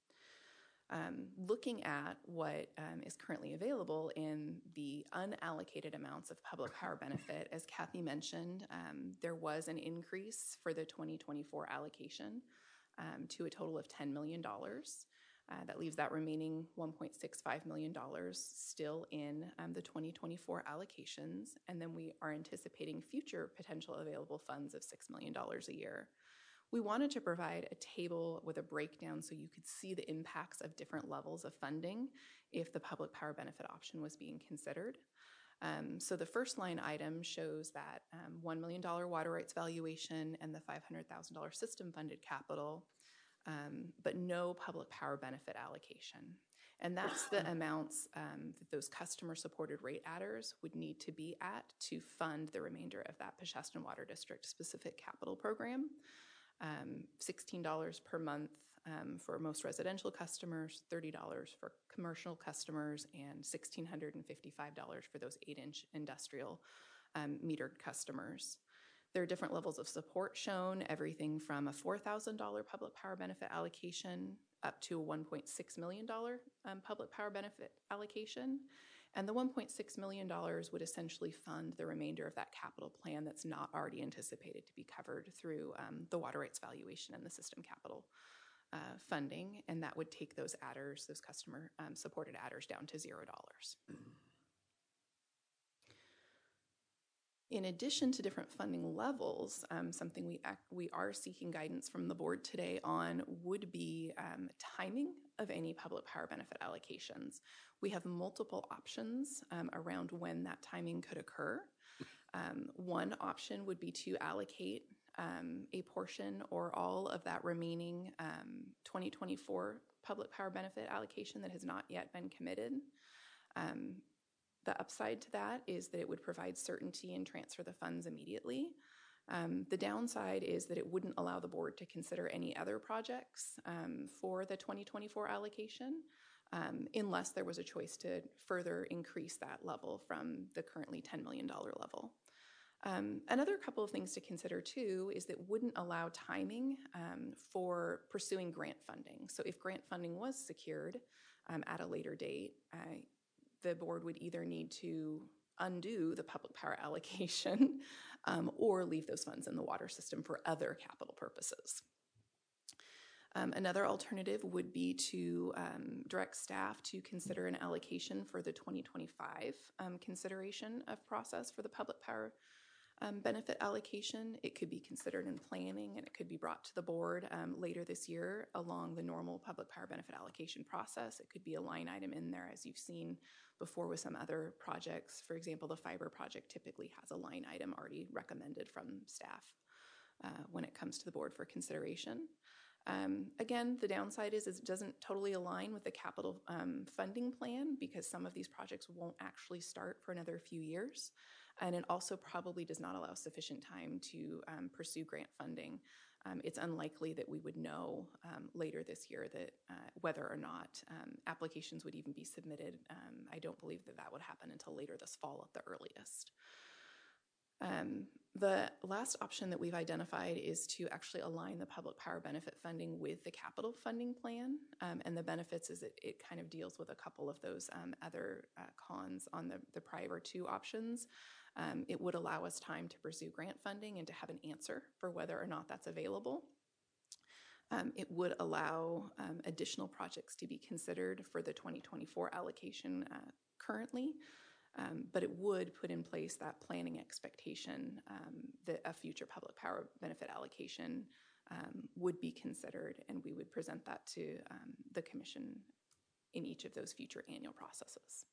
Looking at what is currently available in the unallocated amounts of public power benefit, as Kathy mentioned, there was an increase for the 2024 allocation to a total of $10 million. That leaves that remaining $1.65 million still in the 2024 allocations, and then we are anticipating future potential available funds of $6 million a year. We wanted to provide a table with a breakdown so you could see the impacts of different levels of funding if the public power benefit option was being considered. So the first line item shows that $1 million water rights valuation and the $500,000 system funded capital, but no public power benefit allocation. And that's the amounts that those customer supported rate adders would need to be at to fund the remainder of that Peshastin Water District specific capital program. $16 per month for most residential customers, $30 for commercial customers, and $1,655 for those 8-inch industrial metered customers. There are different levels of support shown, everything from a $4,000 public power benefit allocation up to a $1.6 million public power benefit allocation. And the $1.6 million would essentially fund the remainder of that capital plan that's not already anticipated to be covered through the water rights valuation and the system capital funding. And that would take those adders, those customer supported adders, down to $0. In addition to different funding levels, something we are seeking guidance from the board today on would be timing of any public power benefit allocations. We have multiple options around when that timing could occur. One option would be to allocate a portion or all of that remaining 2024 public power benefit allocation that has not yet been committed. The upside to that is that it would provide certainty and transfer the funds immediately. The downside is that it wouldn't allow the board to consider any other projects for the 2024 allocation unless there was a choice to further increase that level from the currently $10 million level. Another couple of things to consider too is that wouldn't allow timing for pursuing grant funding. So if grant funding was secured at a later date, the board would either need to undo the public power allocation or leave those funds in the water system for other capital purposes. Another alternative would be to direct staff to consider an allocation for the 2025 consideration of process for the public power benefit allocation. It could be considered in planning and it could be brought to the board later this year along the normal public power benefit allocation process. It could be a line item in there, as you've seen before with some other projects. For example, the fiber project typically has a line item already recommended from staff when it comes to the board for consideration. Again, the downside is it doesn't totally align with the capital funding plan because some of these projects won't actually start for another few years. And it also probably does not allow sufficient time to pursue grant funding. It's unlikely that we would know later this year that whether or not applications would even be submitted. I don't believe that would happen until later this fall at the earliest. The last option that we've identified is to actually align the public power benefit funding with the capital funding plan. And the benefits is it kind of deals with a couple of those other cons on the prior two options. It would allow us time to pursue grant funding and to have an answer for whether or not that's available. It would allow additional projects to be considered for the 2024 allocation currently. But it would put in place that planning expectation that a future public power benefit allocation would be considered, and we would present that to the commission in each of those future annual processes.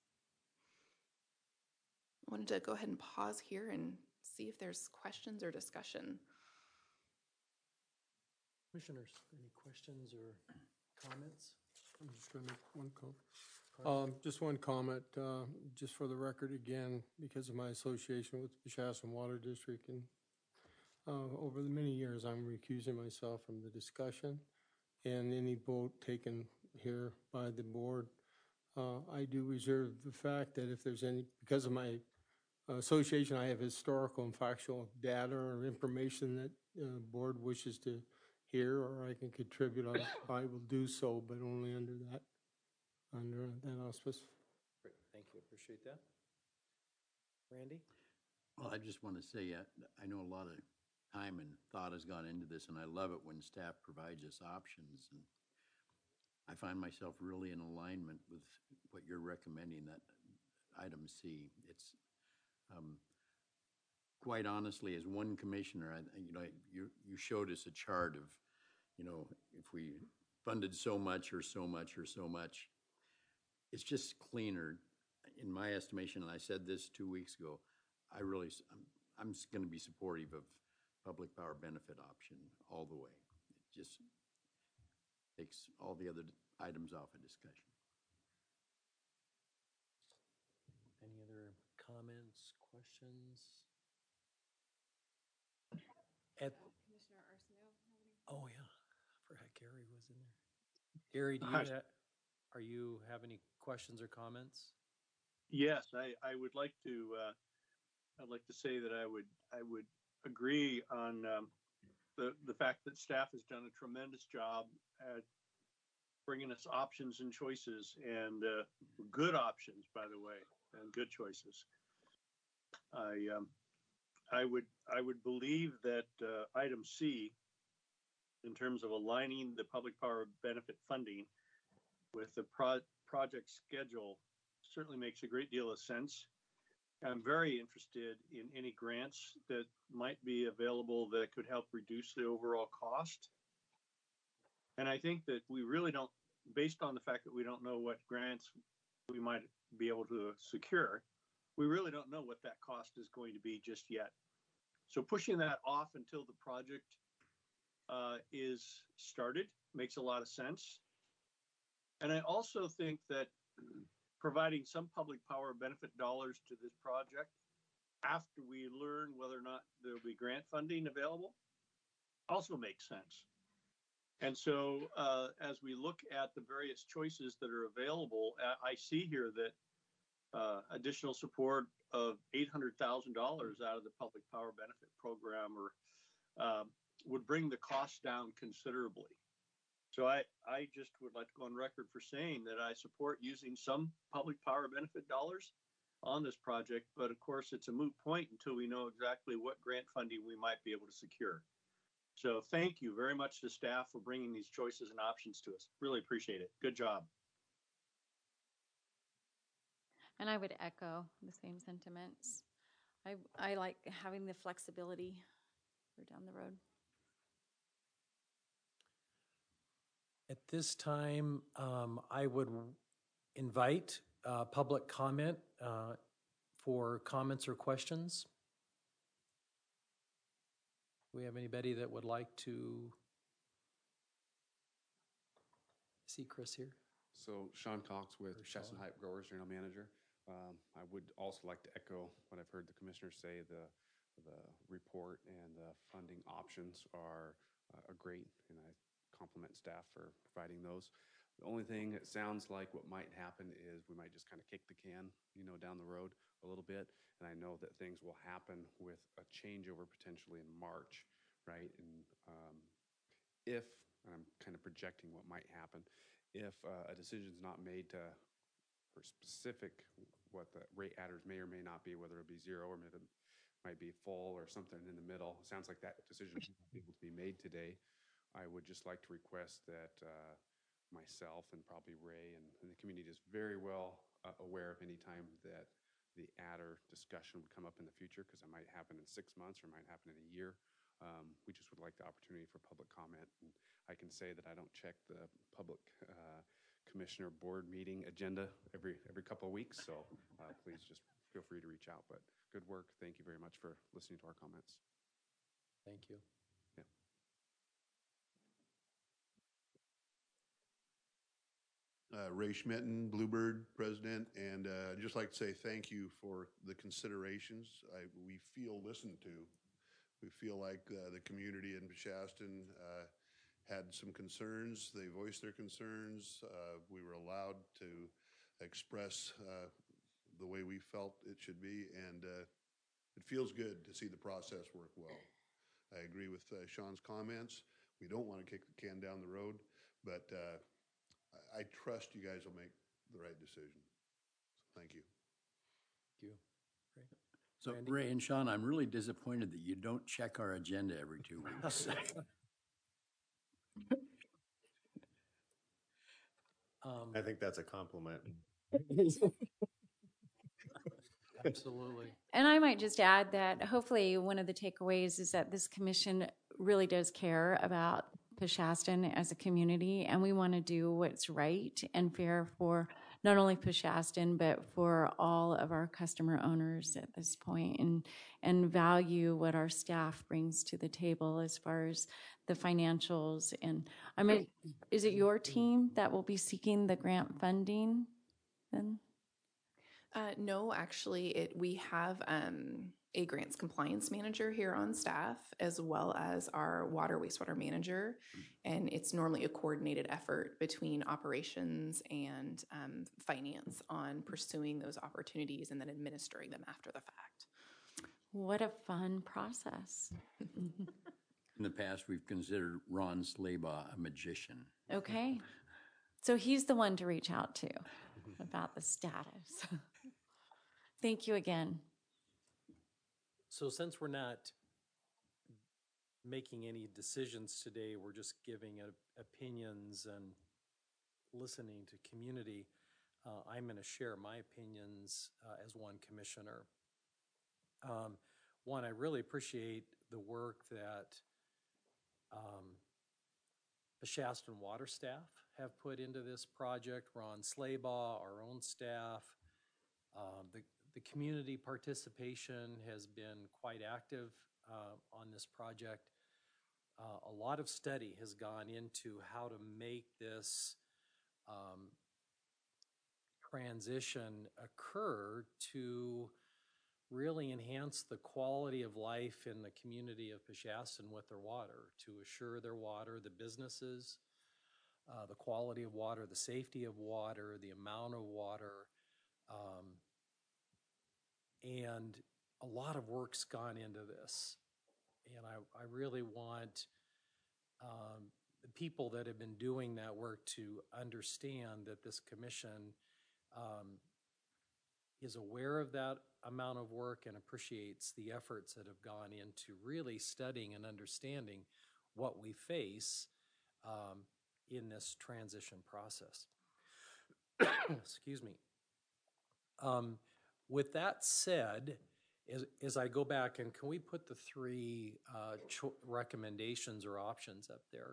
I wanted to go ahead and pause here and see if there's questions or discussion. Commissioners, any questions or comments? I'm just going to make one comment. Just one comment, just for the record again, because of my association with the Shaston Water District, and over the many years, I'm recusing myself from the discussion and any vote taken here by the board. I do reserve the fact that if there's any, because of my association, I have historical and factual data or information that the board wishes to hear or I can contribute on, I will do so, but only under that auspice. Great, thank you, appreciate that. Randy? Well, I just want to say, I know a lot of time and thought has gone into this, and I love it when staff provides us options. And I find myself really in alignment with what you're recommending, that item C. It's quite honestly, as one commissioner, you showed us a chart of, if we funded so much or so much or so much. It's just cleaner, in my estimation, and I said this 2 weeks ago, I'm just going to be supportive of public power benefit option all the way. It just takes all the other items off of discussion. Any other comments, questions? Commissioner Arsenault have any? Oh yeah, I forgot Gary was in there. Gary, are you have any questions or comments? Yes, I would like to. I'd like to say that I would agree on the fact that staff has done a tremendous job at bringing us options and choices, and good options, by the way. and good choices. I would believe that item C, in terms of aligning the public power benefit funding with the project schedule, certainly makes a great deal of sense. I'm very interested in any grants that might be available that could help reduce the overall cost. And I think that we really don't, based on the fact that we don't know what grants we might be able to secure, we really don't know what that cost is going to be just yet. So pushing that off until the project is started makes a lot of sense. And I also think that providing some public power benefit dollars to this project after we learn whether or not there will be grant funding available also makes sense. And so as we look at the various choices that are available, I see here that additional support of $800,000 out of the public power benefit program would bring the cost down considerably. So I just would like to go on record for saying that I support using some public power benefit dollars on this project, but of course it's a moot point until we know exactly what grant funding we might be able to secure. So thank you very much to staff for bringing these choices and options to us. Really appreciate it. Good job. And I would echo the same sentiments. I like having the flexibility for down the road. At this time, I would invite public comment for comments or questions. Do we have anybody that would like to see Chris here? So Sean Cox with Chestnut Heights Growers, General Manager. I would also like to echo what I've heard the commissioners say. The report and the funding options are great, and I compliment staff for providing those. The only thing it sounds like what might happen is we might just kind of kick the can, down the road a little bit. And I know that things will happen with a changeover potentially in March, right? And if, and I'm kind of projecting what might happen, if a decision is not made for specific what the rate adders may or may not be, whether it be zero or maybe it might be full or something in the middle. It sounds like that decision is not able to be made today. I would just like to request that myself and probably Ray and the community is very well aware of any time that the adder discussion would come up in the future, because it might happen in 6 months or might happen in a year. We just would like the opportunity for public comment. And I can say that I don't check the public commissioner board meeting agenda every couple of weeks. So please just feel free to reach out. But good work. Thank you very much for listening to our comments. Thank you. Ray Schmitten, Bluebird president, and I'd just like to say thank you for the considerations. We feel listened to. We feel like the community in Shaston had some concerns. They voiced their concerns. We were allowed to express the way we felt it should be, and it feels good to see the process work well. I agree with Sean's comments. We don't want to kick the can down the road, but I trust you guys will make the right decision. So thank you. Thank you. Great. So Ray and Sean, I'm really disappointed that you don't check our agenda every 2 weeks. I think that's a compliment. Absolutely. And I might just add that hopefully one of the takeaways is that this commission really does care about Shaston as a community, and we want to do what's right and fair for not only Shaston, but for all of our customer owners at this point, and value what our staff brings to the table as far as the financials. And I mean, is it your team that will be seeking the grant funding then? No, actually, we have a grants compliance manager here on staff, as well as our water wastewater manager. And it's normally a coordinated effort between operations and finance on pursuing those opportunities and then administering them after the fact. What a fun process. In the past, we've considered Ron Slabaugh a magician. Okay. So he's the one to reach out to about the status. Thank you again. So since we're not making any decisions today, we're just giving opinions and listening to community, I'm going to share my opinions as one commissioner. One, I really appreciate the work that the Shaston Water staff have put into this project. Ron Slaybaugh, our own staff, the community participation has been quite active on this project. A lot of study has gone into how to make this transition occur to really enhance the quality of life in the community of Shaston with their water, to assure their water, the businesses, the quality of water, the safety of water, the amount of water, and a lot of work's gone into this. And I really want the people that have been doing that work to understand that this commission is aware of that amount of work and appreciates the efforts that have gone into really studying and understanding what we face in this transition process. Excuse me. With that said, as I go back, and can we put the three recommendations or options up there?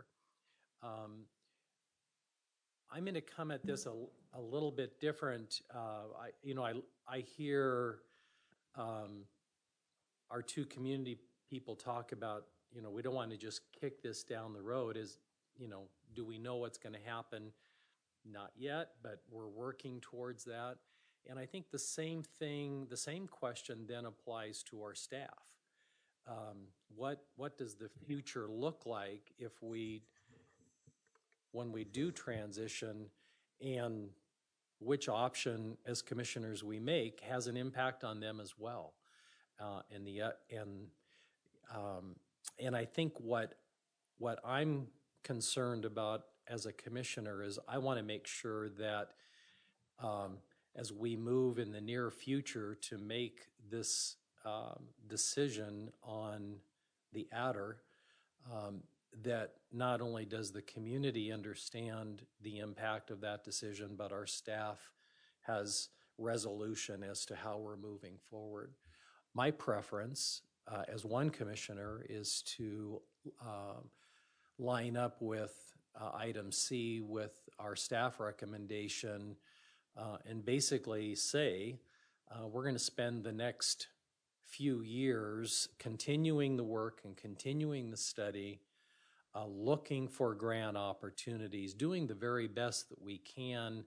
I'm going to come at this a little bit different. I hear our two community people talk about, we don't want to just kick this down the road. Do we know what's going to happen? Not yet, but we're working towards that. And I think the same question then applies to our staff. What does the future look like when we do transition, and which option as commissioners we make has an impact on them as well? And I think what I'm concerned about as a commissioner is I want to make sure that as we move in the near future to make this decision on the adder, that not only does the community understand the impact of that decision, but our staff has resolution as to how we're moving forward. My preference as one commissioner is to line up with item C with our staff recommendation and basically say we're going to spend the next few years continuing the work and continuing the study, looking for grant opportunities, doing the very best that we can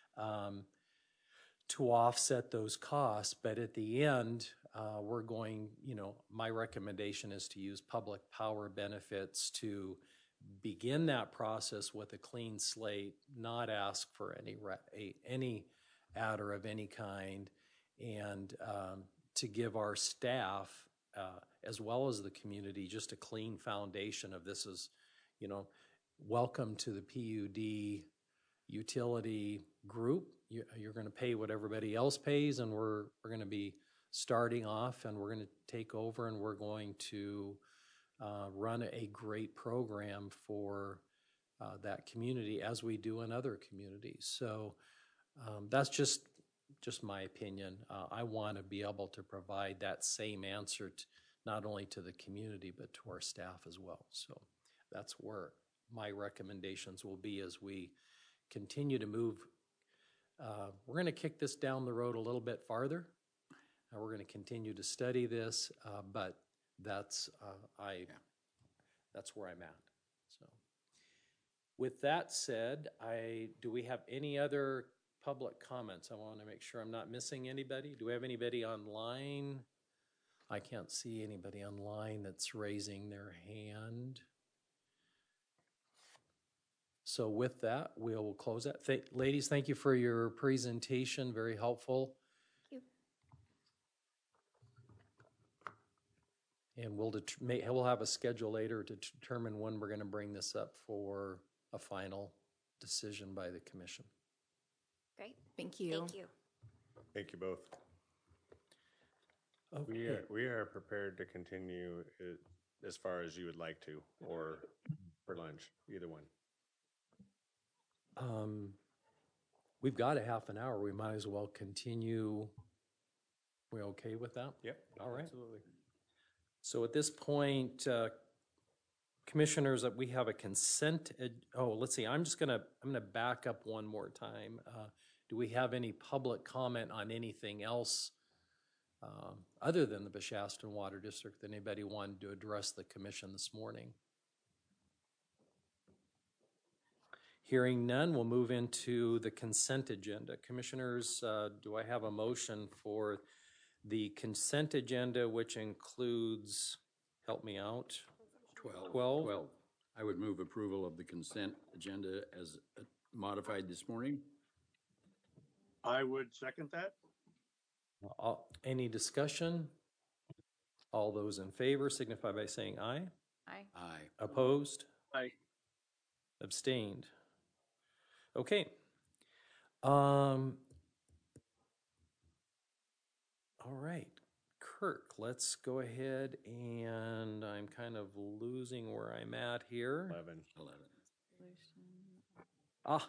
to offset those costs. But at the end, we're going, my recommendation is to use public power benefits to begin that process with a clean slate, not ask for any adder of any kind, and to give our staff as well as the community just a clean foundation of this is, welcome to the PUD utility group. You're going to pay what everybody else pays, and we're going to be starting off, and we're going to take over, and we're going to run a great program for that community as we do in other communities. So that's just my opinion. I want to be able to provide that same answer not only to the community but to our staff as well. So that's where my recommendations will be as we continue to move. We're going to kick this down the road a little bit farther. We're going to continue to study this, but that's where I'm at. So, with that said, do we have any other public comments? I want to make sure I'm not missing anybody. Do we have anybody online? I can't see anybody online that's raising their hand. So with that, we'll close that. Ladies, thank you for your presentation. Very helpful. Thank you. And we'll have a schedule later to determine when we're going to bring this up for a final decision by the commission. Great. Thank you. Thank you. Thank you both. We are prepared to continue as far as you would like to, or for lunch, either one. We've got a half an hour. We might as well continue. We okay with that? Yep. All right. Absolutely. So at this point, commissioners, we have a consent. Let's see. I'm gonna back up one more time. Do we have any public comment on anything else other than the Beshaston Water District that anybody wanted to address the commission this morning? Hearing none, we'll move into the consent agenda. Commissioners, do I have a motion for the consent agenda, which includes, help me out, 12? I would move approval of the consent agenda as modified this morning. I would second that. Any discussion? All those in favor signify by saying aye. Aye. Aye. Opposed? Aye. Abstained. Okay. All right. Kirk, let's go ahead, and I'm kind of losing where I'm at here. 11.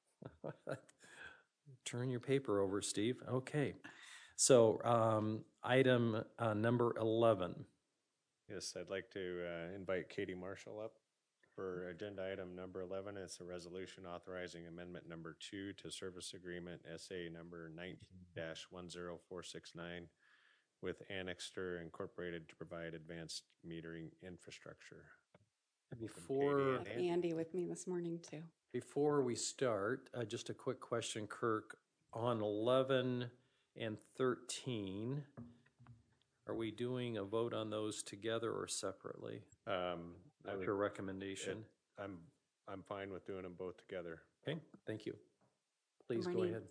Turn your paper over, Steve. Okay. So item number 11. Yes, I'd like to invite Katie Marshall up for agenda item number 11. It's a resolution authorizing amendment number 2 to service agreement SA number 19-10469 with Annixter Incorporated to provide advanced metering infrastructure. Before Andy with me this morning too. Before we start, just a quick question, Kirk. On 11 and 13, are we doing a vote on those together or separately? What's your recommendation? I'm fine with doing them both together. Okay, thank you. Please go ahead.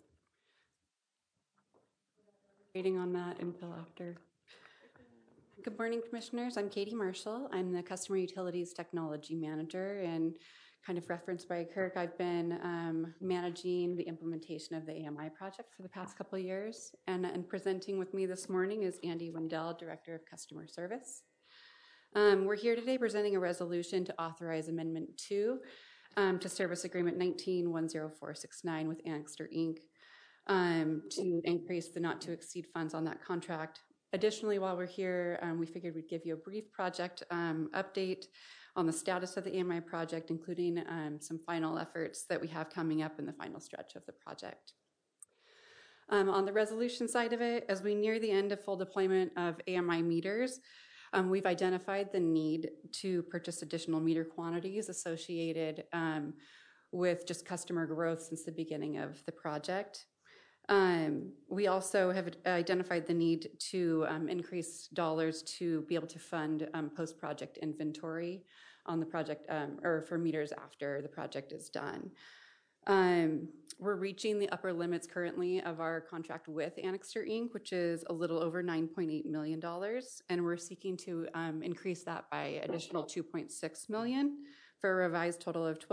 Waiting on that until after. Good morning, Commissioners. I'm Katie Marshall. I'm the Customer Utilities Technology Manager, and kind of referenced by Kirk, I've been managing the implementation of the AMI project for the past couple of years. And presenting with me this morning is Andy Wendell, Director of Customer Service. We're here today presenting a resolution to authorize Amendment 2 to Service Agreement 19-10469 with Annixter Inc. To increase the not-to-exceed funds on that contract. Additionally, while we're here, we figured we'd give you a brief project update on the status of the AMI project, including some final efforts that we have coming up in the final stretch of the project. On the resolution side of it, as we near the end of full deployment of AMI meters, we've identified the need to purchase additional meter quantities associated with just customer growth since the beginning of the project. We also have identified the need to increase dollars to be able to fund post-project inventory on the project or for meters after the project is done. We're reaching the upper limits currently of our contract with Annixter Inc., which is a little over $9.8 million, and we're seeking to increase that by additional $2.6 million for a revised total of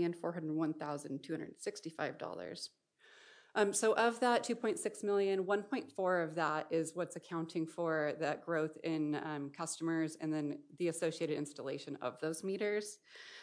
$12,401,265. So of that $2.6 million, 1.4 of that is what's accounting for that growth in customers and then the associated installation of those meters.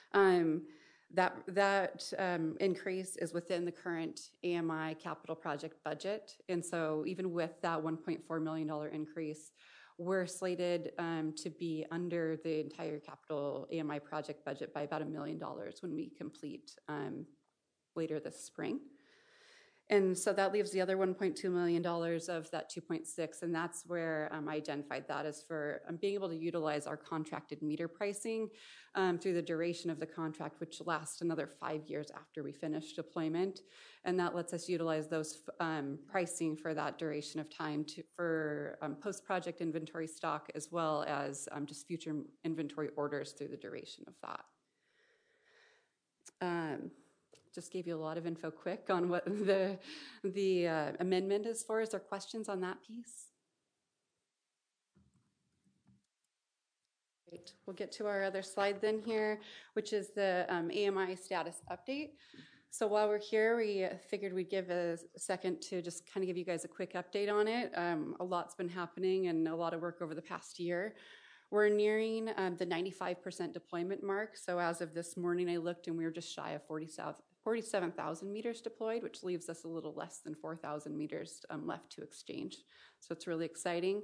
That increase is within the current AMI capital project budget. And so even with that $1.4 million increase, we're slated to be under the entire capital AMI project budget by about $1 million when we complete later this spring. And so that leaves the other $1.2 million of that 2.6, and that's where I identified that as for being able to utilize our contracted meter pricing through the duration of the contract, which lasts another 5 years after we finish deployment. And that lets us utilize those pricing for that duration of time for post-project inventory stock, as well as just future inventory orders through the duration of that. Just gave you a lot of info quick on what the amendment is for. Is there questions on that piece? Great. We'll get to our other slide then here, which is the AMI status update. So while we're here, we figured we'd give a second to just kind of give you guys a quick update on it. A lot's been happening and a lot of work over the past year. We're nearing the 95% deployment mark. So as of this morning, I looked and we were just shy of 47,000 meters deployed, which leaves us a little less than 4,000 meters left to exchange. So it's really exciting.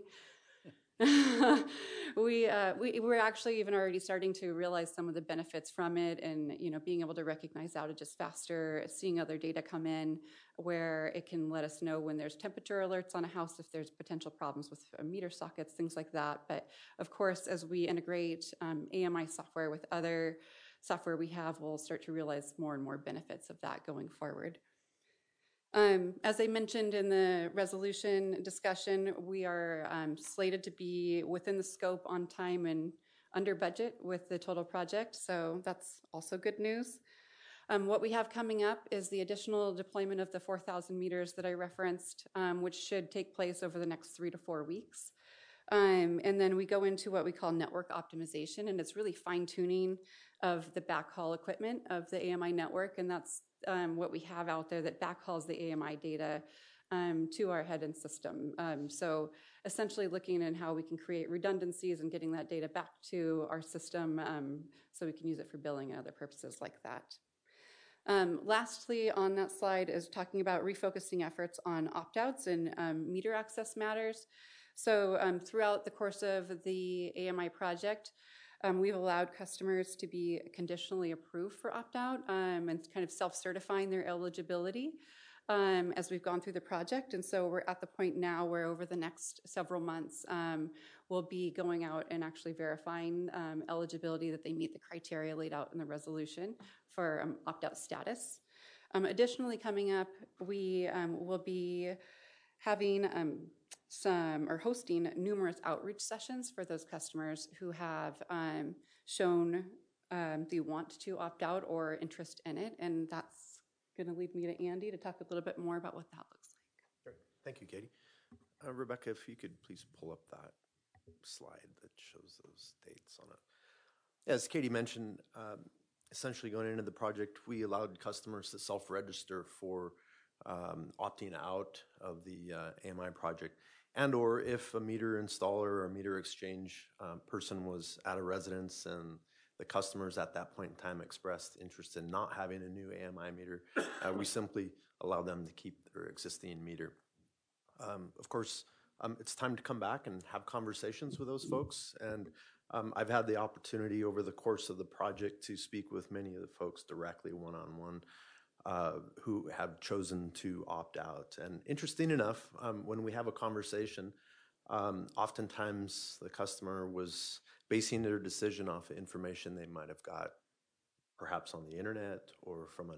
We're actually even already starting to realize some of the benefits from it, and being able to recognize outages faster, seeing other data come in where it can let us know when there's temperature alerts on a house, if there's potential problems with meter sockets, things like that. But of course, as we integrate AMI software with other software we have, we'll start to realize more and more benefits of that going forward. As I mentioned in the resolution discussion, we are slated to be within the scope, on time, and under budget with the total project, so that's also good news. What we have coming up is the additional deployment of the 4,000 meters that I referenced, which should take place over the next 3 to 4 weeks. And then we go into what we call network optimization, and it's really fine-tuning of the backhaul equipment of the AMI network, and that's what we have out there that backhauls the AMI data to our head-end system. So essentially looking at how we can create redundancies and getting that data back to our system so we can use it for billing and other purposes like that. Lastly, on that slide is talking about refocusing efforts on opt-outs and meter access matters. So throughout the course of the AMI project, we've allowed customers to be conditionally approved for opt-out and kind of self-certifying their eligibility as we've gone through the project. And so we're at the point now where over the next several months, we'll be going out and actually verifying eligibility that they meet the criteria laid out in the resolution for opt-out status. Additionally, coming up, we will be having hosting numerous outreach sessions for those customers who have shown the want to opt out or interest in it. And that's going to lead me to Andy to talk a little bit more about what that looks like. Great. Thank you, Katie. Rebecca, if you could please pull up that slide that shows those dates on it. As Katie mentioned, essentially going into the project, we allowed customers to self-register for opting out of the AMI project, and or if a meter installer or meter exchange person was at a residence and the customers at that point in time expressed interest in not having a new AMI meter, we simply allow them to keep their existing meter. Of course, it's time to come back and have conversations with those folks, and I've had the opportunity over the course of the project to speak with many of the folks directly one-on-one who have chosen to opt out. And interesting enough, when we have a conversation, oftentimes the customer was basing their decision off of information they might have got perhaps on the internet or from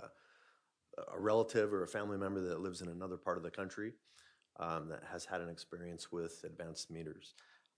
a relative or a family member that lives in another part of the country that has had an experience with advanced meters.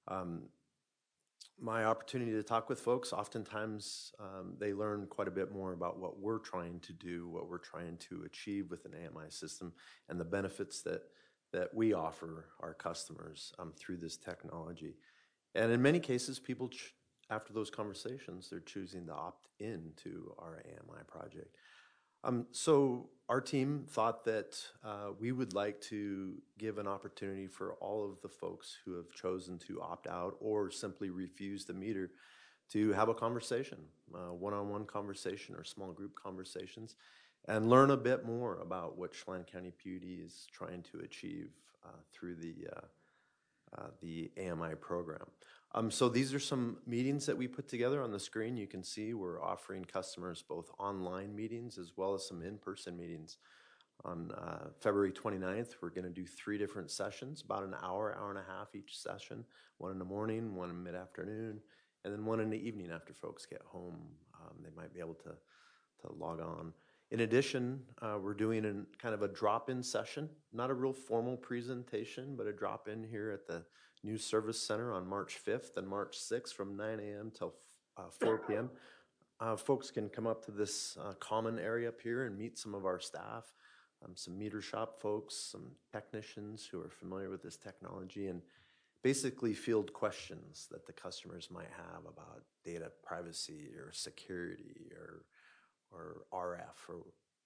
My opportunity to talk with folks, oftentimes they learn quite a bit more about what we're trying to do, what we're trying to achieve with an AMI system, and the benefits that we offer our customers through this technology. And in many cases, people, after those conversations, they're choosing to opt in to our AMI project. So our team thought that we would like to give an opportunity for all of the folks who have chosen to opt out or simply refuse the meter to have a conversation, one-on-one conversation or small group conversations, and learn a bit more about what Chelan County PUD is trying to achieve through the AMI program. So these are some meetings that we put together on the screen. You can see we're offering customers both online meetings as well as some in-person meetings. On February 29th, we're going to do 3 different sessions, about an hour, hour and a half each session, one in the morning, one in mid-afternoon, and then one in the evening after folks get home. They might be able to log on. In addition, we're doing kind of a drop-in session, not a real formal presentation, but a drop-in here at the New Service Center on March 5th and March 6th from 9 a.m. till 4 p.m. Folks can come up to this common area up here and meet some of our staff, some meter shop folks, some technicians who are familiar with this technology, and basically field questions that the customers might have about data privacy or security or RF or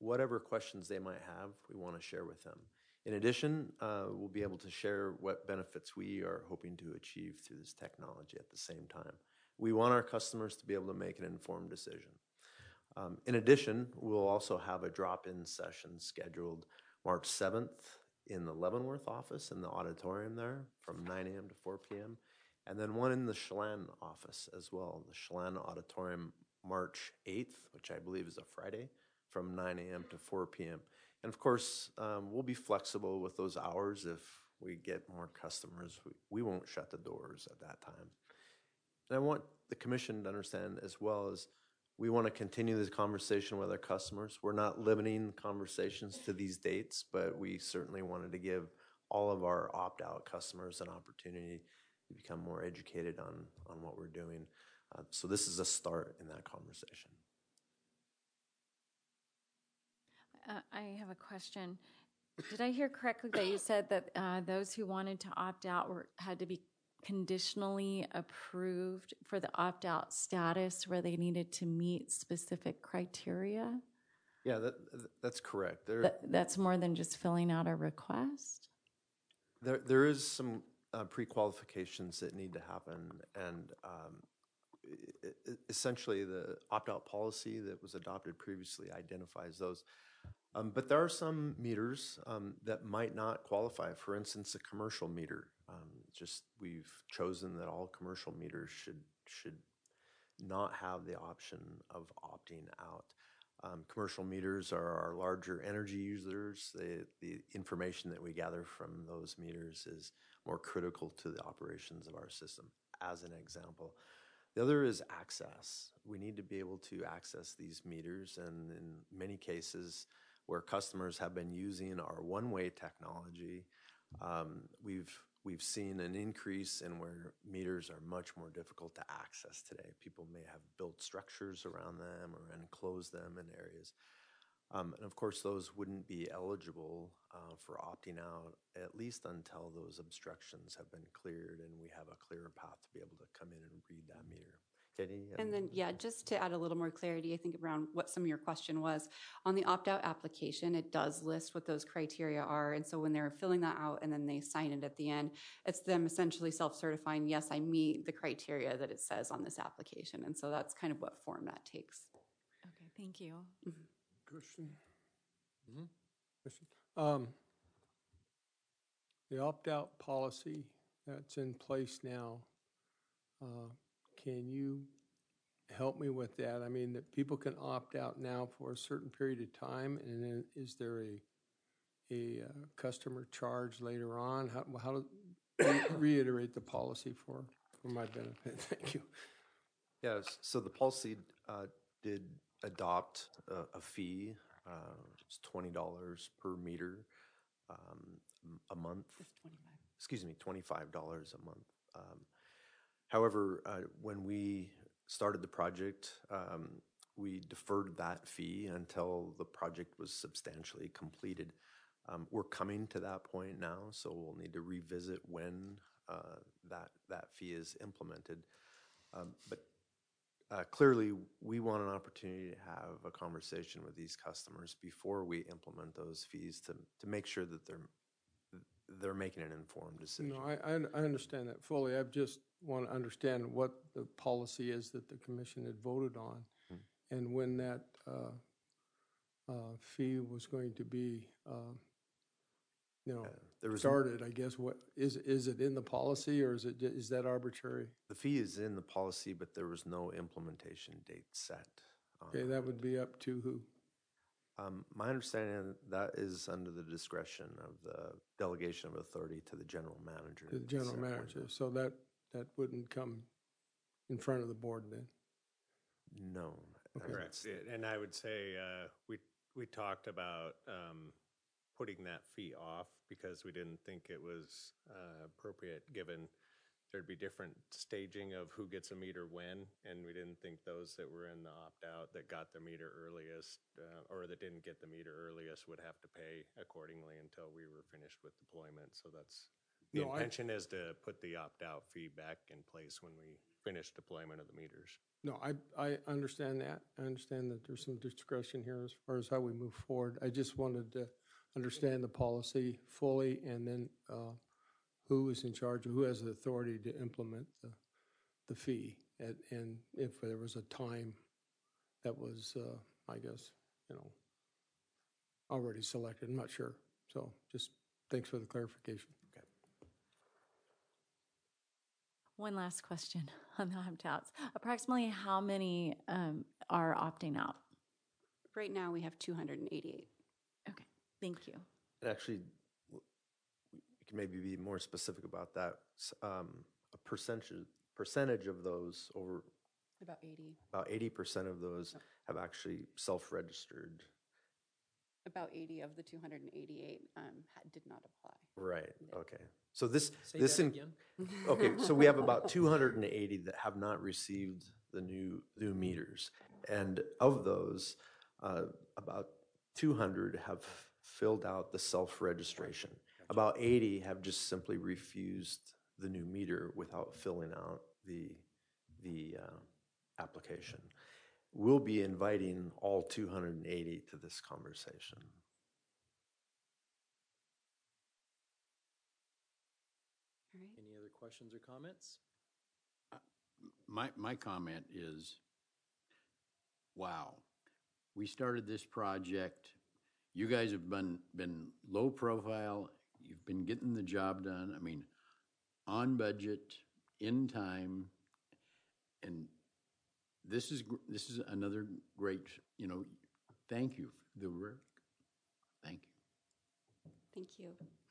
whatever questions they might have, we want to share with them. In addition, we'll be able to share what benefits we are hoping to achieve through this technology at the same time. We want our customers to be able to make an informed decision. In addition, we'll also have a drop-in session scheduled March 7th in the Leavenworth office in the auditorium there from 9 a.m. to 4 p.m. And then one in the Chelan office as well, the Chelan auditorium March 8th, which I believe is a Friday, from 9 a.m. to 4 p.m. And of course, we'll be flexible with those hours. If we get more customers, we won't shut the doors at that time. And I want the commission to understand as well as we want to continue this conversation with our customers. We're not limiting conversations to these dates, but we certainly wanted to give all of our opt-out customers an opportunity to become more educated on what we're doing. So this is a start in that conversation. I have a question. Did I hear correctly that you said that those who wanted to opt out had to be conditionally approved for the opt-out status where they needed to meet specific criteria? Yeah, that's correct. That's more than just filling out a request? There is some pre-qualifications that need to happen, and essentially the opt-out policy that was adopted previously identifies those. But there are some meters that might not qualify. For instance, a commercial meter. We've chosen that all commercial meters should not have the option of opting out. Commercial meters are our larger energy users. The information that we gather from those meters is more critical to the operations of our system, as an example. The other is access. We need to be able to access these meters, and in many cases where customers have been using our one-way technology, we've seen an increase in where meters are much more difficult to access today. People may have built structures around them or enclosed them in areas. And of course, those wouldn't be eligible for opting out, at least until those obstructions have been cleared and we have a clearer path to be able to come in and read that meter. Katie? And then, yeah, just to add a little more clarity, I think around what some of your question was, on the opt-out application, it does list what those criteria are. And so when they're filling that out and then they sign it at the end, it's them essentially self-certifying, yes, I meet the criteria that it says on this application. And so that's kind of what form that takes. Okay, thank you. Question. Question. The opt-out policy that's in place now, can you help me with that? I mean, that people can opt out now for a certain period of time, and then is there a customer charge later on? How to reiterate the policy for my benefit? Thank you. Yes, so the policy did adopt a fee. It's $20 per meter a month. Excuse me, $25 a month. However, when we started the project, we deferred that fee until the project was substantially completed. We're coming to that point now, so we'll need to revisit when that fee is implemented. But clearly, we want an opportunity to have a conversation with these customers before we implement those fees to make sure that they're making an informed decision. No, I understand that fully. I just want to understand what the policy is that the commission had voted on, and when that fee was going to be, started. I guess what is it in the policy, or is that arbitrary? The fee is in the policy, but there was no implementation date set. Okay, that would be up to who? My understanding that is under the discretion of the delegation of authority to the general manager. To the general manager. So that wouldn't come in front of the board then? No. Okay. Correct. And I would say we talked about putting that fee off because we didn't think it was appropriate, given there'd be different staging of who gets a meter when, and we didn't think those that were in the opt-out that got the meter earliest or that didn't get the meter earliest would have to pay accordingly until we were finished with deployment. So that's The No, intention is to put the opt-out fee back in place when we finish deployment of the meters. No, I understand that. I understand that there's some discretion here as far as how we move forward. I just wanted to understand the policy fully, and then who is in charge, who has the authority to implement the fee, and if there was a time that was, I guess, already selected. I'm not sure. So just thanks for the clarification. Okay. One last question on the opt-outs. Approximately how many are opting out? Right now, we have 288. Okay, thank you. And actually, you can maybe be more specific about that. A percentage of those, over About 80. about 80% of those have actually self-registered. About 80 of the 288 did not apply. Right. Okay. So this Say this that again. Okay. So we have about 280 that have not received the new meters, and of those, about 200 have filled out the self-registration. About 80 have just simply refused the new meter without filling out the application. We'll be inviting all 280 to this conversation. All right. Any other questions or comments? My comment is, wow, we started this project. You guys have been low profile. You've been getting the job done. I mean, on budget, in time, and this is another great, thank you for the work. Thank you. Thank you.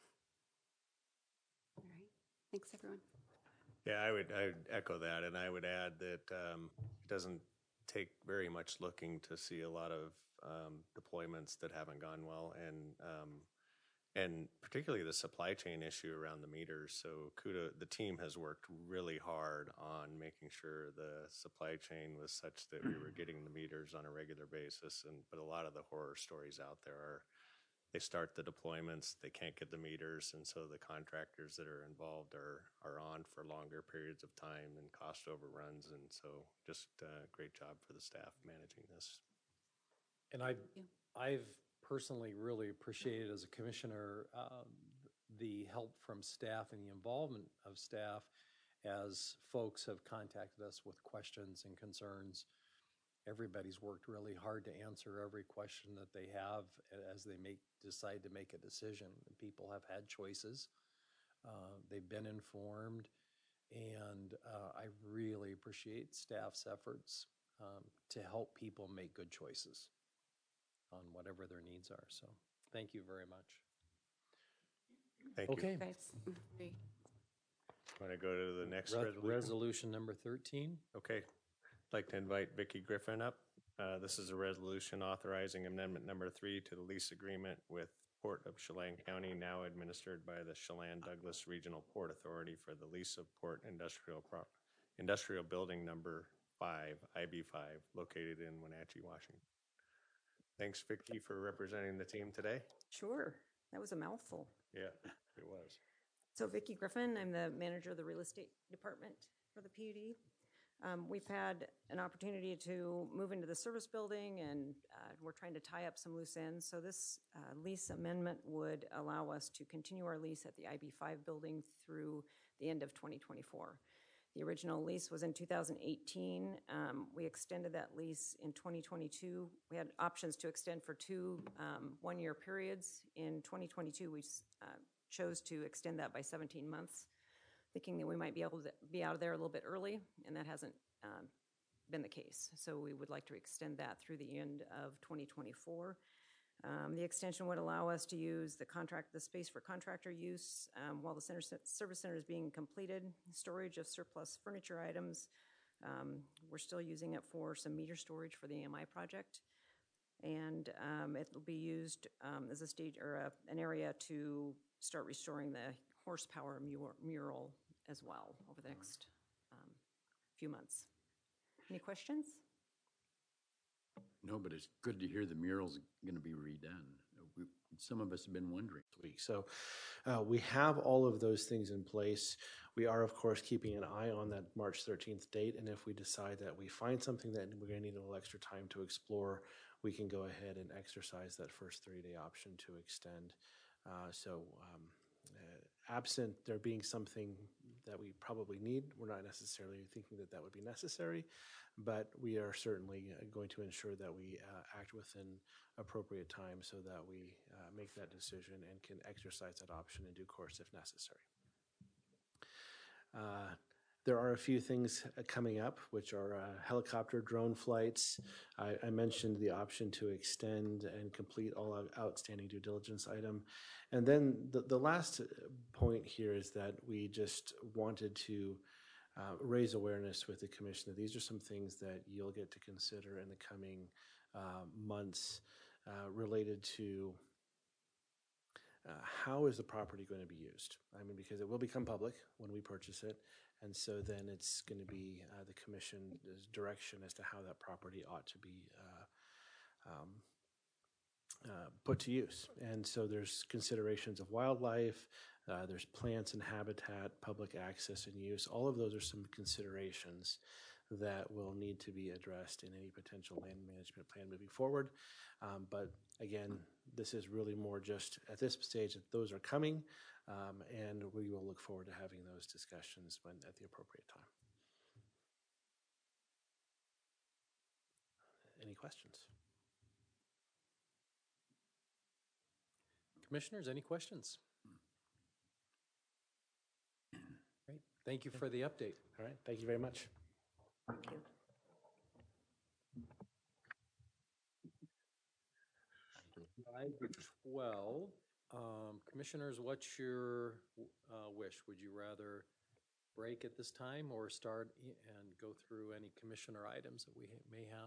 All right. Thanks, everyone. Yeah, I would echo that, and I would add that it doesn't take very much looking to see a lot of deployments that haven't gone well, and particularly the supply chain issue around the meters. So the team has worked really hard on making sure the supply chain was such that we were getting the meters on a regular basis. But a lot of the horror stories out there are, they start the deployments, they can't get the meters, and so the contractors that are involved are on for longer periods of time and cost overruns. And so just great job for the staff managing this. And I've personally really appreciated as a commissioner the help from staff and the involvement of staff as folks have contacted us with questions and concerns. Everybody's worked really hard to answer every question that they have as they decide to make a decision. People have had choices. They've been informed, and I really appreciate staff's efforts to help people make good choices on whatever their needs are. So thank you very much. Thank you. Okay. Want to go to the next resolution number 13? Okay. I'd like to invite Vicki Griffin up. This is a resolution authorizing amendment number 3 to the lease agreement with Port of Chelan County, now administered by the Chelan-Douglas Regional Port Authority, for the lease of port industrial building number 5, IB5, located in Wenatchee, Washington. Thanks, Vicki, for representing the team today. Sure. That was a mouthful. Yeah, it was. So Vicki Griffin, I'm the manager of the real estate department for the PUD. We've had an opportunity to move into the service building, and we're trying to tie up some loose ends. So this lease amendment would allow us to continue our lease at the IB5 building through the end of 2024. The original lease was in 2018. We extended that lease in 2022. We had options to extend for 2 one-year periods. In 2022, we chose to extend that by 17 months, thinking that we might be able to be out of there a little bit early, and that hasn't been the case. So we would like to extend that through the end of 2024. The extension would allow us to use the space for contractor use while the service center is being completed. Storage of surplus furniture items. We're still using it for some meter storage for the AMI project, and it will be used as a stage or an area to start restoring the horsepower mural as well over the next few months. Any questions? No, but it's good to hear the mural's going to be redone. some of us have been wondering. Week. So we have all of those things in place. We are, of course, keeping an eye on that March 13th date. And if we decide that we find something that we're going to need a little extra time to explore, we can go ahead and exercise that first 30-day option to extend. Absent there being something that we probably need, we're not necessarily thinking that that would be necessary, but we are certainly going to ensure that we act within appropriate time so that we make that decision and can exercise that option in due course if necessary. There are a few things coming up, which are helicopter drone flights. I mentioned the option to extend and complete all outstanding due diligence item. And then the last point here is that we just wanted to raise awareness with the commission that these are some things that you'll get to consider in the coming months related to how is the property going to be used? I mean, because it will become public when we purchase it. And so then it's going to be the commission's direction as to how that property ought to be put to use. And so there's considerations of wildlife, there's plants and habitat, public access and use. All of those are some considerations that will need to be addressed in any potential land management plan moving forward. But again, this is really more just at this stage that those are coming, and we will look forward to having those discussions when at the appropriate time. Any questions? Commissioners, any questions? Great. Thank you for the update. All right. Thank you very much. Thank you. Item 12. Commissioners, what's your wish? Would you rather break at this time or start and go through any commissioner items that we may have?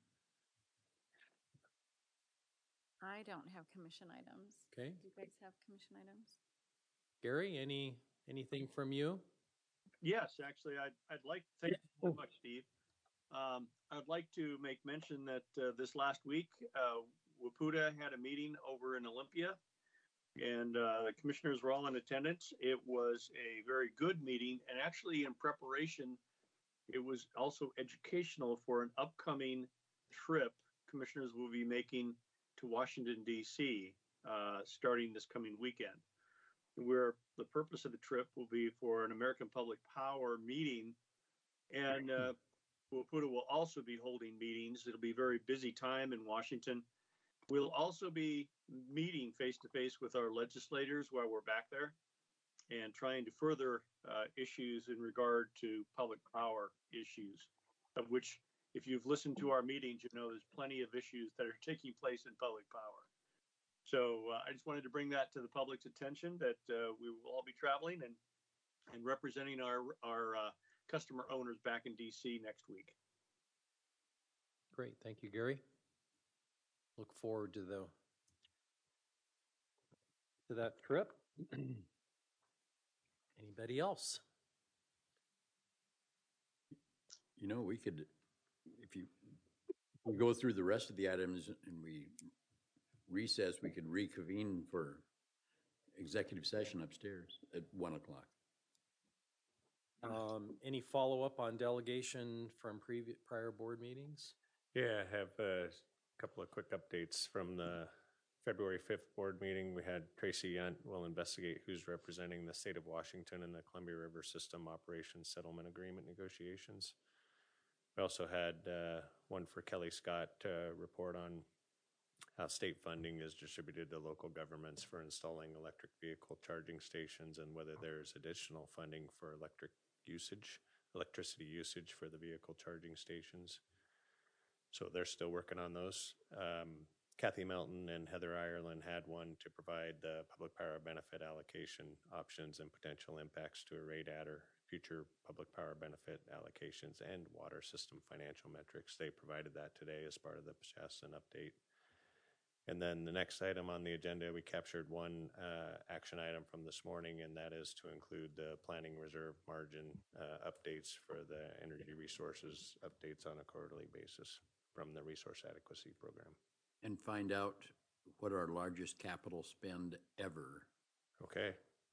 I don't have commission items. Okay. Do you guys have commission items? Gary, anything from you? Yes, actually, I'd like to thank you so much, Steve. I'd like to make mention that this last week, WPUTA had a meeting over in Olympia, and the commissioners were all in attendance. It was a very good meeting, and actually in preparation, it was also educational for an upcoming trip commissioners will be making to Washington, D.C., starting this coming weekend, where the purpose of the trip will be for an American Public Power meeting, and WPUTA will also be holding meetings. It'll be a very busy time in Washington. We'll also be meeting face-to-face with our legislators while we're back there and trying to further issues in regard to public power issues, of which, if you've listened to our meetings, you know there's plenty of issues that are taking place in public power. So I just wanted to bring that to the public's attention that we will all be traveling and representing our customer owners back in DC next week. Great. Thank you, Gary. Look forward to that trip. Anybody else? You know, we could, if we go through the rest of the items and we recess, we could reconvene for executive session upstairs at 1 o'clock. Any follow-up on delegation from prior board meetings? Yeah, I have a couple of quick updates from the February 5th board meeting. We had Tracy Yunt will investigate who's representing the state of Washington in the Columbia River System Operations Settlement Agreement negotiations. We also had one for Kelly Scott to report on how state funding is distributed to local governments for installing electric vehicle charging stations and whether there's additional funding for electricity usage for the vehicle charging stations. So they're still working on those. Kathy Melton and Heather Ireland had one to provide the public power benefit allocation options and potential impacts to a rate adder, future public power benefit allocations, and water system financial metrics. They provided that today as part of the Shaston update. And then the next item on the agenda, we captured one action item from this morning, and that is to include the planning reserve margin updates for the energy resources updates on a quarterly basis from the resource adequacy program. And find out what our largest capital spend ever. Okay.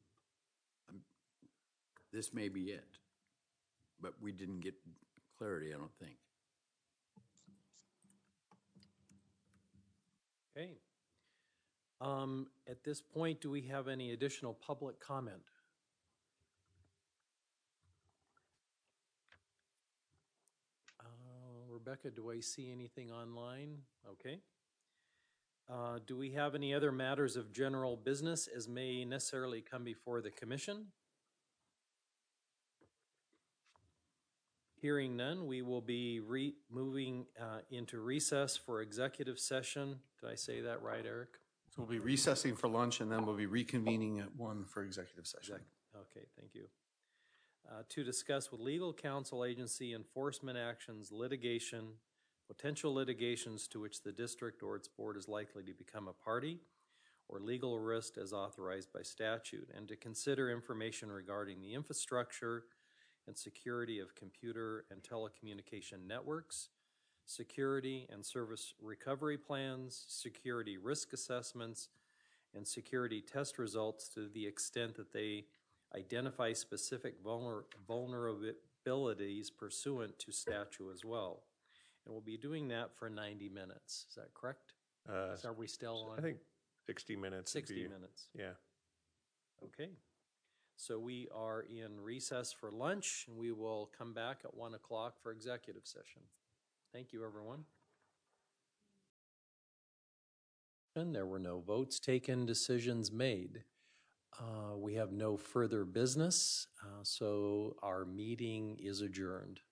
This may be it, but we didn't get clarity, I don't think. Okay. At this point, do we have any additional public comment? Rebecca, do I see anything online? Okay. Do we have any other matters of general business as may necessarily come before the commission? Hearing none, we will be moving into recess for executive session. Did I say that right, Eric? So we'll be recessing for lunch and then we'll be reconvening at 1 for executive session. Okay, thank you. To discuss with legal counsel, agency, enforcement actions, litigation, potential litigations to which the district or its board is likely to become a party, or legal risk as authorized by statute, and to consider information regarding the infrastructure and security of computer and telecommunication networks, security and service recovery plans, security risk assessments, and security test results to the extent that they identify specific vulnerabilities pursuant to statute as well. And we'll be doing that for 90 minutes. Is that correct? Are we still on? I think 60 minutes. 60 minutes. Yeah. Okay. So we are in recess for lunch, and we will come back at 1 o'clock for executive session. Thank you, everyone. And there were no votes taken, decisions made. We have no further business, so our meeting is adjourned.